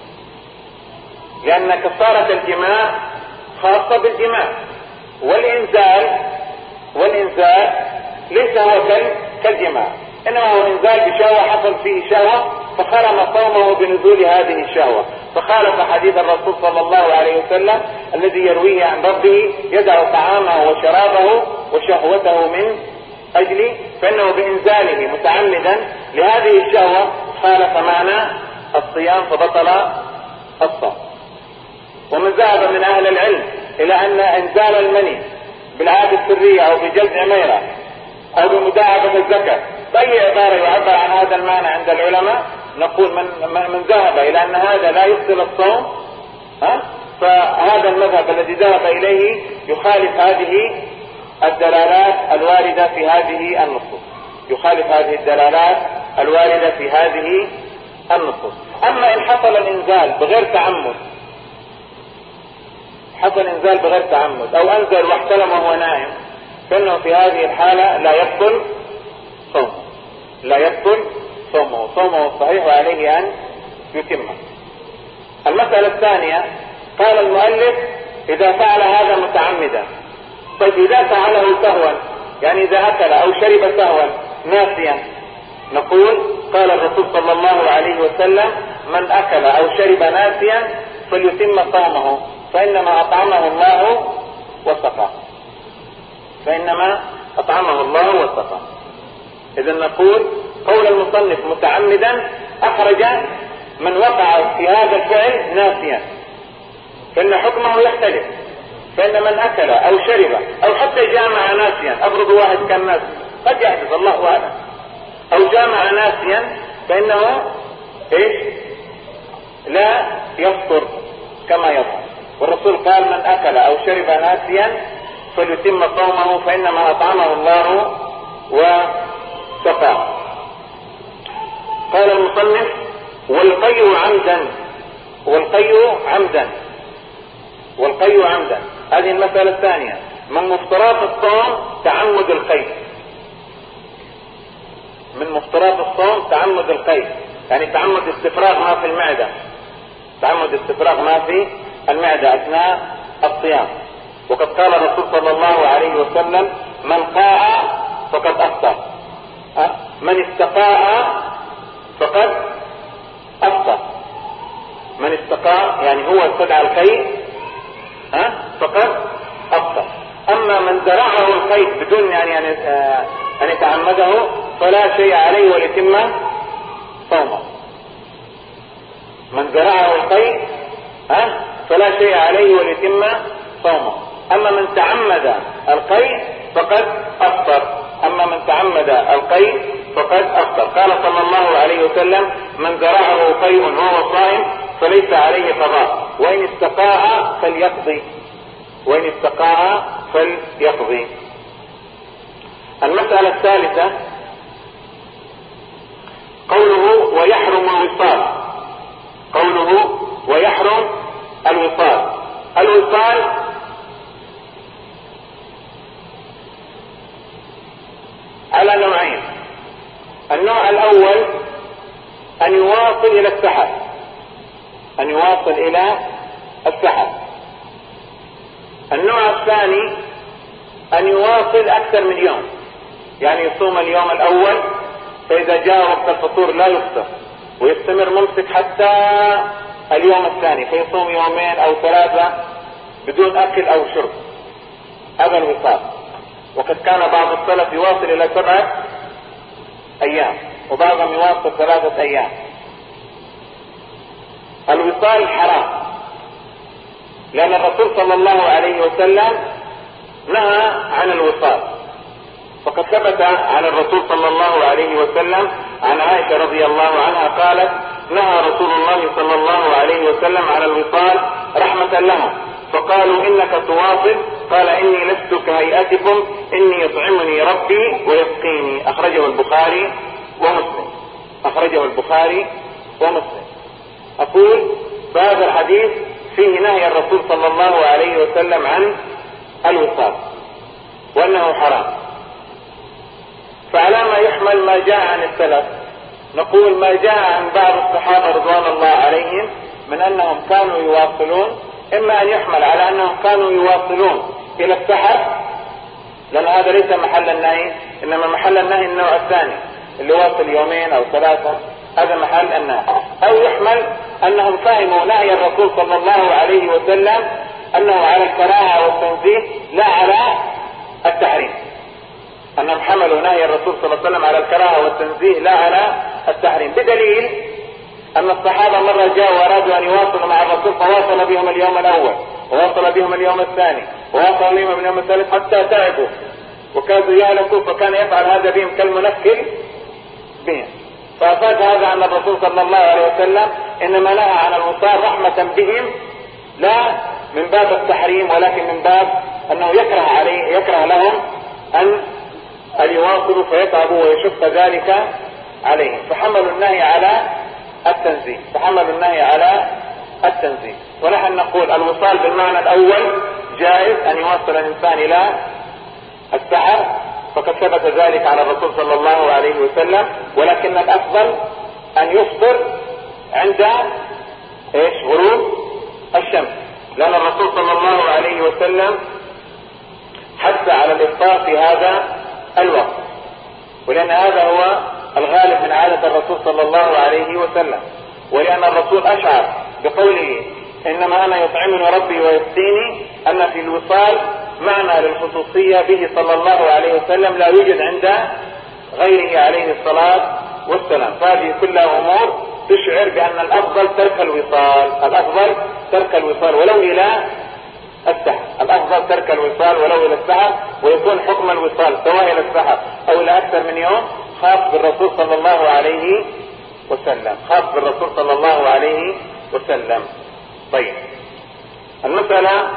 لأن كفارة الجماع خاصة بالجماع، والإنزال والإنزال ليس هو كالجماع، إنما هو إنزال بشهوة حصل فيه شهوة فخرم صومه بنزول هذه الشهوة، فخالف حديث الرسول صلى الله عليه وسلم الذي يرويه عن ربه يدع طعامه وشرابه وشهوته من أجلي، فإنه بإنزاله متعمدا لهذه الشهوة خالف معنى الصيام فبطل الصوم. ومن ذهب من أهل العلم إلى أن إنزال المني بالعادة السرية أو بجلد عميرة أو بمداعبة الزكاة بأي عبارة يعبر عن هذا المعنى عند العلماء، نقول من, من ذهب إلى أن هذا لا يبطل الصوم ها فهذا المذهب الذي ذهب إليه يخالف هذه الدلالات الواردة في هذه النصوص، يخالف هذه الدلالات الواردة في هذه النصوص. أما إن حصل الإنزال بغير تعمد، حصل إنزال بغير تعمد أو أنزل واحتلم وهو نائم، فإنه في هذه الحالة لا يبطل صومه، لا يبطل صومه، صومه صحيح وعليه أن يتمه. المسألة الثانية قال المؤلف إذا فعل هذا متعمدا. طيب إذا فعله سهوا، يعني إذا أكل أو شرب سهوا ناسيا، نقول قال الرسول صلى الله عليه وسلم من أكل أو شرب ناسيا فليتم صومه فإنما أطعمه الله وسقاه، فإنما أطعمه الله وسقاه. إذا نقول قول المصنف متعمدا أخرج من وقع في هذا الفعل ناسيا، فإن حكمه يختلف، فإن من أكل أو شرب أو حتى جامع ناسيا، أفرض واحد كان ناس قد يحدث الله أعلم. أو جامع ناسيا فإنه إيش لا يفطر كما يفطر. والرسول قال من أكل أو شرب ناسيا فليتم صومه فإنما أطعمه الله وسقاه. قال المصنف والقي عمدا، والقي عمدا، والقي عمدا. هذه المسألة الثانية من مفترات الصوم تعمد القي، من مفترات الصوم تعمد القي، يعني تعمد استفراغ ما في المعدة، تعمد استفراغ ما في المعدة أثناء الصيام. وقد قال الرسول صلى الله عليه وسلم من قاء فقد أفطر، من استقاء فقد أفطر. من استقاء يعني هو استدعى القيء فقد أفطر. أما من زرعه القيء بدون يعني أن يتعمده فلا شيء عليه وليتم صومه. من زرعه القيء فلا شيء عليه وليتم صومه. أما من تعمد القيء فقد أفطر، أما من تعمد القيء فقد أفطر. قال صلى الله عليه وسلم من زرعه قيء وهو صائم فليس عليه قضاء وإن استقاء فليقضي، وإن استقاء فليقضي. المسألة الثالثة قوله ويحرم الوصال، قوله ويحرم الوصال. الوصال على نوعين. النوع الأول أن يواصل إلى السحر، أن يواصل إلى السحر. النوع الثاني أن يواصل أكثر من يوم، يعني يصوم اليوم الأول فإذا جاء وقت الفطور لا يفطر ويستمر ممسك حتى اليوم الثاني فيصوم يومين أو ثلاثة بدون أكل أو شرب. هذا الوصال. وقد كان بعض السلف يواصل إلى سبعة أيام وبعضهم يواصل ثلاثة أيام. الوصال حرام لأن الرسول صلى الله عليه وسلم نهى عن الوصال. فقد ثبت عن الرسول صلى الله عليه وسلم عن عائشة رضي الله عنها قالت نهى رسول الله صلى الله عليه وسلم على الوصال رحمة لهم فقالوا إنك تواصل قال إني لست كهيئتكم إني يطعمني ربي ويسقيني. أخرجه البخاري ومسلم، أخرجه البخاري ومسلم. أقول فهذا الحديث فيه نهي الرسول صلى الله عليه وسلم عن الوصال وأنه حرام. فعلى ما يحمل ما جاء عن السلف؟ نقول ما جاء عن بعض الصحابة رضوان الله عليهم من أنهم كانوا يواصلون، إما أن يحمل على أنهم كانوا يواصلون إلى السحر لأن هذا ليس محل النهي، إنما محل النهي النوع الثاني اللي واصل يومين أو ثلاثة، هذا محل النهي. أو يحمل أنهم فهموا نهي الرسول صلى الله عليه وسلم أنه على الكراهة والتنزيه لا على التحريم، أنهم حملوا نهي الرسول صلى الله عليه وسلم على الكراهة والتنزيه لا على التحريم، بدليل أن الصحابة مرة جاءوا وأرادوا أن يواصلوا مع الرسول فواصل بهم اليوم الأول وواصل بهم اليوم الثاني وواصل بهم اليوم الثالث حتى تعبوا وكادوا يهلكوا، فكان يفعل هذا بهم كالمنكل بهم. فأفاد هذا أن الرسول صلى الله عليه وسلم إنما نهى عن الوصال رحمة بهم لا من باب التحريم ولكن من باب أنه يكره عليه يكره لهم أن أن يواصلوا فيتعبوا ويشق ذلك عليهم، فحملوا النهي على التنزيه، فحملوا النهي على التنزيه. ونحن نقول الوصال بالمعنى الأول جائز أن يواصل الإنسان إلى السحر فقد ثبت ذلك على الرسول صلى الله عليه وسلم، ولكن الأفضل أن يفطر عند إيش غروب الشمس، لأن الرسول صلى الله عليه وسلم حث على الإفطار في هذا الوقت، ولأن هذا هو الغالب من عادة الرسول صلى الله عليه وسلم، ولأن الرسول أشعر بقوله إنما أنا يطعمني ربي ويسقيني أن في الوصال معنى للخصوصية به صلى الله عليه وسلم لا يوجد عند غيره عليه الصلاة والسلام. فهذه كلها أمور تشعر بأن الأفضل ترك الوصال، الأفضل ترك الوصال ولو إلى السحر. الافضل ترك الوصال ولو الى السحر، ويكون حكم الوصال سواء الى السحر او الى اكثر من يوم خاص بالرسول صلى الله عليه وسلم، خاص بالرسول صلى الله عليه وسلم. طيب المسألة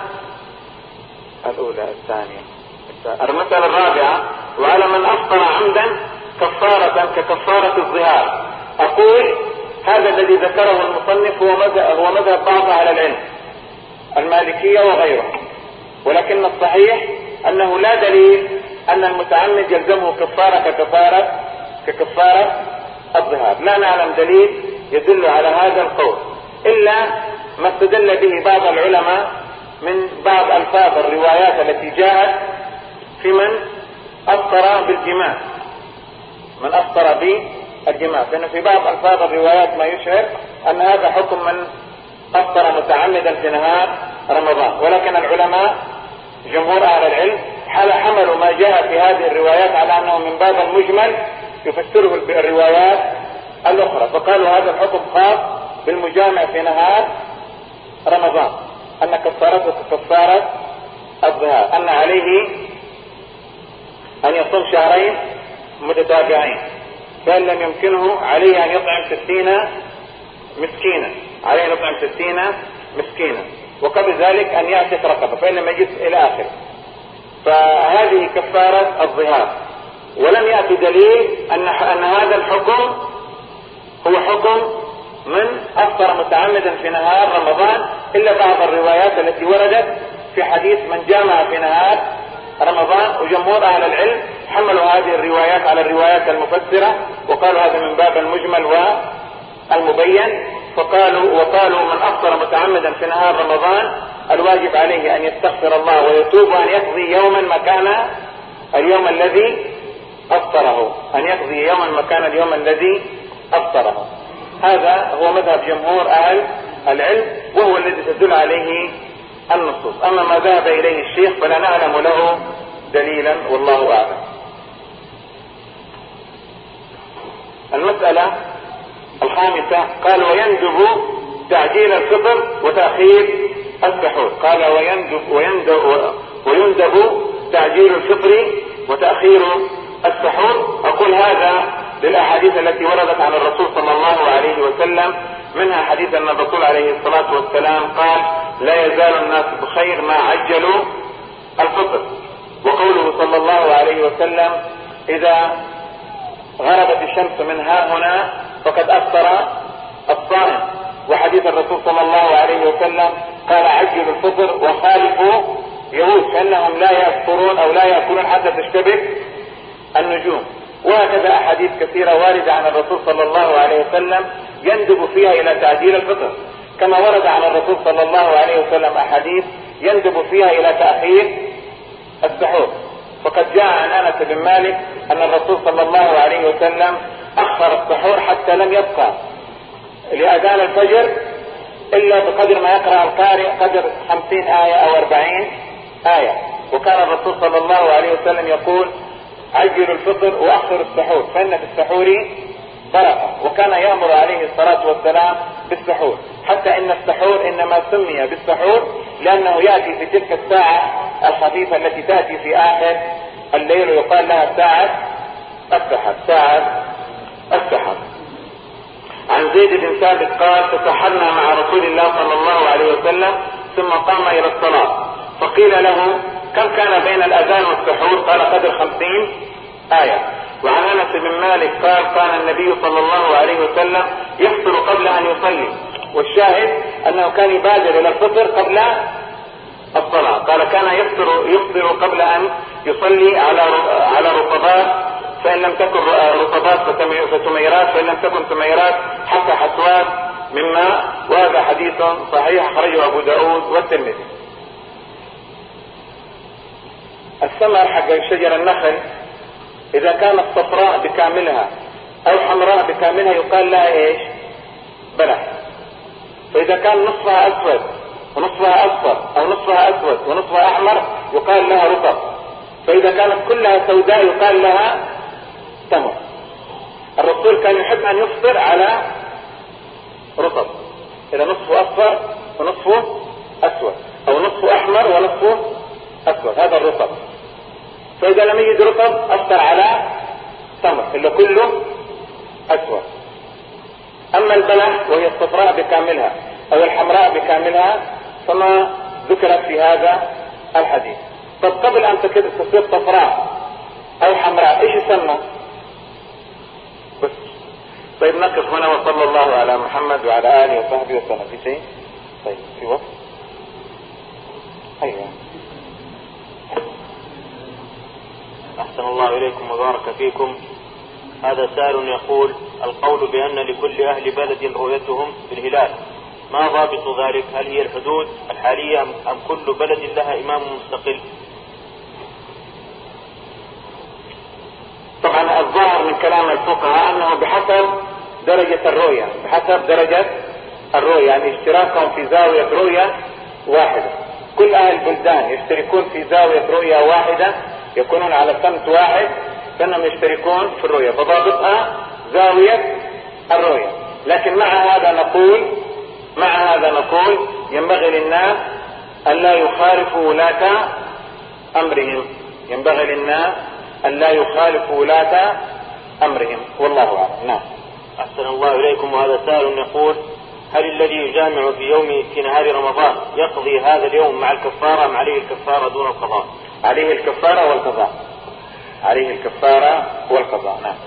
الاولى الثانية المسألة الرابعة: وعلى من افطر عمدا كفارة ككفارة الظهار. اقول هذا الذي ذكره المصنف هو مذهب, هو مذهب بعض على العلم المالكية وغيره، ولكن الصحيح انه لا دليل ان المتعمد يلزمه كفارة ككفارة ككفارة الظهار. لا نعلم دليل يدل على هذا القول الا ما استدل به بعض العلماء من بعض الفاظ الروايات التي جاءت في من افطر بالجماع، من افطر بالجماع، لان في بعض الفاظ الروايات ما يشعر ان هذا حكم من افطر متعمدا في نهار رمضان. ولكن العلماء جمهور اهل العلم حملوا ما جاء في هذه الروايات على انه من باب المجمل يفسره الروايات الاخرى، فقالوا هذا الحكم خاص بالمجامع في نهار رمضان، ان كفارته كفارة الظهار، ان عليه ان يصوم شهرين متتابعين، فان لم يمكنه عليه ان يطعم ستين مسكينا، عليه ان يطعم ستين مسكينا، وقبل ذلك ان يعتق رقبة، فان لم يجد الى اخره. فهذه كفارة الظهار. ولم يأتي دليل ان ان هذا الحكم هو حكم من افطر متعمدا في نهار رمضان، الا بعض الروايات التي وردت في حديث من جامع في نهار رمضان. وجمهور اهل العلم حملوا هذه الروايات على الروايات المفسرة وقالوا هذا من باب المجمل والمبين، فقالوا وقالوا من افطر متعمدا في نهار رمضان الواجب عليه ان يستغفر الله ويتوب وان يقضي يوما مكان اليوم الذي افطره، ان يقضي يوما مكان اليوم الذي افطره. هذا هو مذهب جمهور اهل العلم وهو الذي تدل عليه النصوص. اما ما ذهب اليه الشيخ فلا نعلم له دليلا والله اعلم. المسألة الخامسة: قال ويندب تعجيل الفطر وتأخير السحور. قال ويندب, ويندب, ويندب تعجيل الفطر وتأخير السحور. أقول هذا للأحاديث التي وردت عن الرسول صلى الله عليه وسلم، منها حديث أن الرسول عليه الصلاة والسلام قال: لا يزال الناس بخير ما عجلوا الفطر. وقوله صلى الله عليه وسلم: إذا غربت الشمس من ها هنا فقد أفطر الصائم. وحديث الرسول صلى الله عليه وسلم قال: عجلوا الفطر وخالفوا يهود فإنهم لا يفطرون أو لا يأكلون حتى تشتبك النجوم. وهكذا أحاديث كثيرة واردة عن الرسول صلى الله عليه وسلم يندب فيها إلى تعجيل الفطر، كما ورد عن الرسول صلى الله عليه وسلم أحاديث يندب فيها إلى تأخير السحور. فقد جاء عن أنس بن مالك أن الرسول صلى الله عليه وسلم أخر السحور حتى لم يبقى لأذان الفجر إلا بقدر ما يقرأ القارئ قدر خمسين آية أو أربعين آية. وكان الرسول صلى الله عليه وسلم يقول: عجلوا الفطر وأخروا السحور فإن في السحور بركة. وكان يأمر عليه الصلاة والسلام بالسحور، حتى إن السحور إنما سمي بالسحور لأنه يأتي في تلك الساعة الخفيفة التي تأتي في آخر الليل ويقال لها ساعة السحر، ساعة السحر. عن زيد بن ثابت قال: تسحرنا مع رسول الله صلى الله عليه وسلم ثم قام إلى الصلاة فقيل له: كم كان بين الأذان والسحور؟ قال: قدر خمسين آية. وعن أنس بن مالك قال: كان النبي صلى الله عليه وسلم يفطر قبل أن يصلي. والشاهد أنه كان يبادر إلى الفطر قبل الصلاة. قال: كان يفطر يفطر قبل أن يصلي على على رطبات، فإن لم تكن رطبات فتميرات، فإن لم تكن تميرات حتى حسوات من ماء. وهذا حديث صحيح أخرجه أبو داود والترمذي. الثمر حق شجر النخل إذا كانت صفراء بكاملها أو حمراء بكاملها يقال لها إيش؟ بلح. فإذا كان نصفها أسود ونصفها أصفر أو نصفها أسود ونصفها أحمر يقال لها رطب. فإذا كانت كلها سوداء يقال لها تمر. الرسول كان يحب أن يفطر على رطب، إذا نصفه أصفر ونصفه أسود أو نصف نصفه أحمر ونصفه أسود، هذا الرطب. فإذا لم يجد رطب أفطر على تمر اللي كله أسود. أما البلح وهي الصفراء بكاملها أو الحمراء بكاملها فما ذكرت في هذا الحديث. طب قبل أن تصير صفراء أو حمراء إيش يسمى؟ بس. طيب نقف هنا، وصلى الله على محمد وعلى آله وصحبه وسلم. في شيء؟ طيب في وقت؟ أيوة. أحسن الله إليكم وبارك فيكم. هذا سائل يقول: القول بأن لكل أهل بلد رؤيتهم بالهلال، ما ضابط ذلك؟ هل هي الحدود الحالية أم كل بلد لها إمام مستقل؟ طبعا الظاهر من كلام الفقهاء أنه بحسب درجة الرؤية، بحسب درجة الرؤية، يعني اشتراكهم في زاوية رؤية واحدة. كل أهل البلدان يشتركون في زاوية رؤية واحدة، يكونون على سمت واحد، فإنهم يشتركون في الرؤية، فضابطها زاوية الرؤية. لكن مع هذا نقول مع هذا نقول ينبغي للناس أن لا يخالفوا ولاة أمرهم، ينبغي للناس أن لا يخالفوا ولاة أمرهم، والله أعلم. نعم. أحسن الله إليكم. وهذا سائل يقول: هل الذي يجامع في يوم في نهار رمضان يقضي هذا اليوم مع الكفارة أم عليه الكفارة دون القضاء؟ عليه الكفارة والقضاء، عليه الكفارة والقضاء. نعم.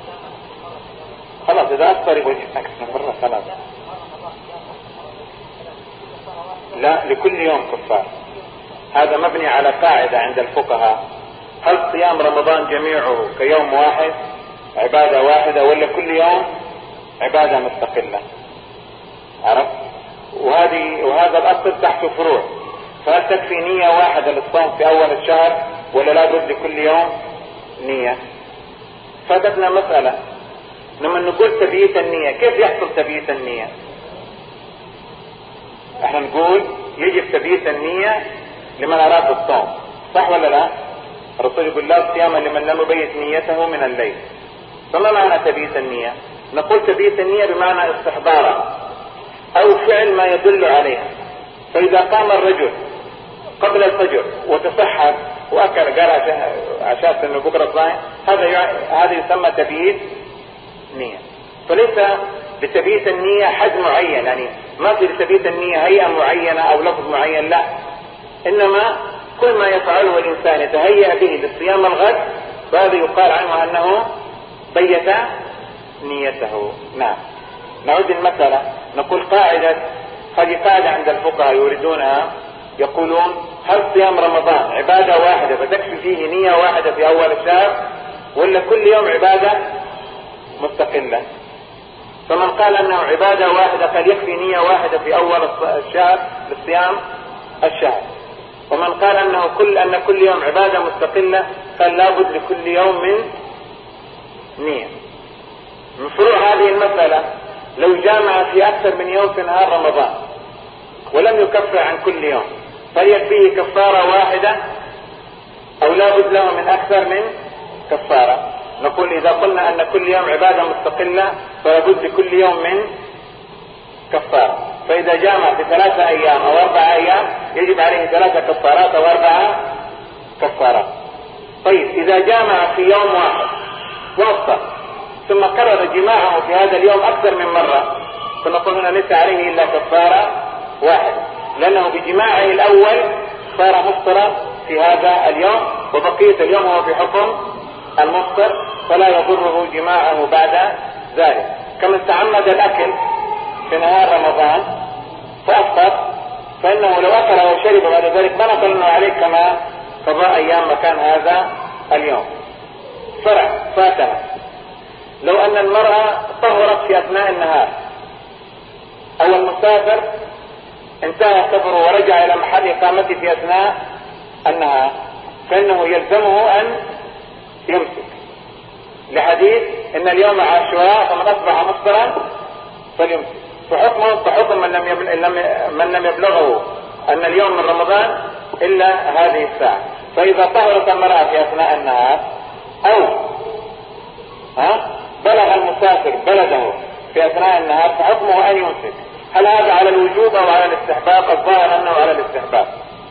خلاص إذا أكثر يقول مرة خلاص. لا، لكل يوم كفار. هذا مبني على قاعدة عند الفقهاء: هل صيام رمضان جميعه كيوم واحد عبادة واحدة، ولا كل يوم عبادة مستقلة؟ عرفت؟ وهذه وهذا الأصل تحت فروع. فهل تكفي نية واحدة للصوم في أول الشهر، ولا لابد لكل يوم نية؟ فاتتنا مسألة لما نقول تبييت النية، كيف يحصل تبييت النية؟ احنا نقول يجب تبييت النية لمن أراد الصوم، صح ولا لا؟ الرسول يقول: لا صيام لمن لم يبيت نيته من الليل. فما معنى تبييت النية؟ نقول تبييت النية بمعنى استحضارها أو فعل ما يدل عليها. فإذا قام الرجل قبل الفجر وتسحر وأكل قال عشاء إنه بكرة صايم، هذا هذا يسمى تبييت نية. فليس لتبييت النية حد معين، يعني ما في لتبييت النية هيئة معينة أو لفظ معين، لا، إنما كل ما يفعله الإنسان يتهيأ به للصيام الغد فهذا يقال عنه أنه بيت نيته. نعم. نعود المسألة، نقول قاعدة، هذه قاعدة عند الفقهاء يريدونها، يقولون: هل صيام رمضان عبادة واحدة فتكفي فيه نية واحدة في أول الشهر، ولا كل يوم عبادة مستقلة؟ فمن قال أنه عبادة واحدة قد يكفي نية واحدة في أول الشهر للصيام الشهر، ومن قال أنه كل أن كل يوم عبادة مستقلة قال لابد لكل يوم من نية. من فروع هذه المسألة لو جامع في أكثر من يوم في نهار رمضان ولم يكفر عن كل يوم، فليكفيه كفارة واحدة أو لابد له من أكثر من كفارة؟ نقول إذا قلنا أن كل يوم عبادة مستقلة فلابد لكل يوم من كفارة. فإذا جامع في ثلاثة أيام أو أربعة أيام يجب عليه ثلاثة كفارات أو أربعة كفارات. طيب إذا جامع في يوم واحد وأفطر ثم قرر جماعه في هذا اليوم أكثر من مرة، فنقول هنا ليس عليه إلا كفارة واحدة، لأنه بجماعه الأول صار مفطرا في هذا اليوم، وبقية اليوم هو في حكم المفطر فلا يضره جماعه بعد ذلك. كمن تعمد الأكل في نهار رمضان فأفطر، فإنه لو أكل وشرب بعد ذلك ما نقول أنه عليه كما قضاء أيام مكان هذا اليوم. فرع فاتنا: لو أن المرأة طهرت في أثناء النهار أو المسافر انتهى سفره ورجع إلى محل إقامته في أثناء النهار، فإنه يلزمه أن يمسك، لحديث إن اليوم عاشوراء فمن أصبح مفطرا فليمسك. فحكمه كحكم من لم يبلغ من لم يبلغه أن اليوم من رمضان إلا هذه الساعة. فإذا طهرت المرأة في أثناء النهار أو ها بلغ المسافر بلده في أثناء النهار فحكمه أن يمسك. هل هذا على الوجوب أو على الاستحباب؟ الظاهر أنه على الاستحباب،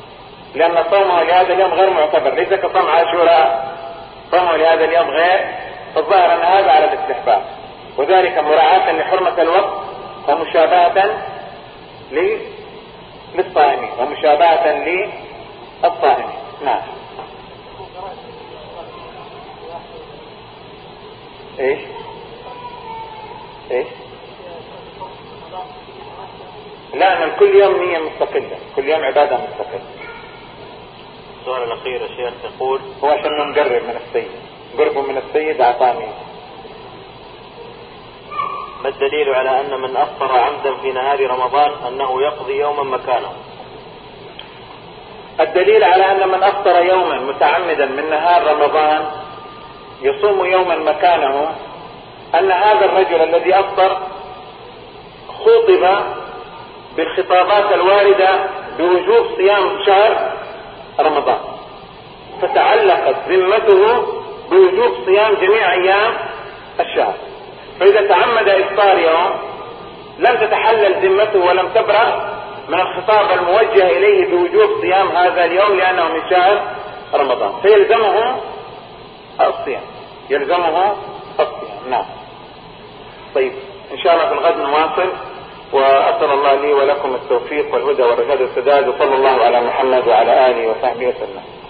لأن صومه لهذا اليوم غير معتبر، ليس كصوم عاشوراء، صومه لهذا اليوم غير، فالظاهر أن هذا على الاستحباب، وذلك مراعاة لحرمة الوقت ومشابهة للصائمين ومشابهة للصائمين. نعم. ايش ايش لا، أن كل يوم نية مستقلة، كل يوم عبادة مستقلة. السؤال الأخير يا شيخ يقول، هو عشان نقرب من السيد، قربوا من السيد أعطاني. ما الدليل على أن من أفطر عمدا في نهار رمضان أنه يقضي يوما مكانه؟ الدليل على أن من أفطر يوما متعمدا من نهار رمضان يصوم يوما مكانه أن هذا الرجل الذي أفطر خطب بالخطابات الواردة بوجوب صيام شهر رمضان، فتعلقت ذمته بوجوب صيام جميع أيام الشهر، فإذا تعمد إفطار يوم لم تتحلل ذمته ولم تبرأ من الخطاب الموجه إليه بوجوب صيام هذا اليوم لأنه من شهر رمضان، فيلزمه الصيام، يلزمه الصيام. نعم. طيب إن شاء الله في الغد نواصل، وأسأل الله لي ولكم التوفيق والهدى والرشاد والسداد، وصلى الله على محمد وعلى آله وصحبه وسلم.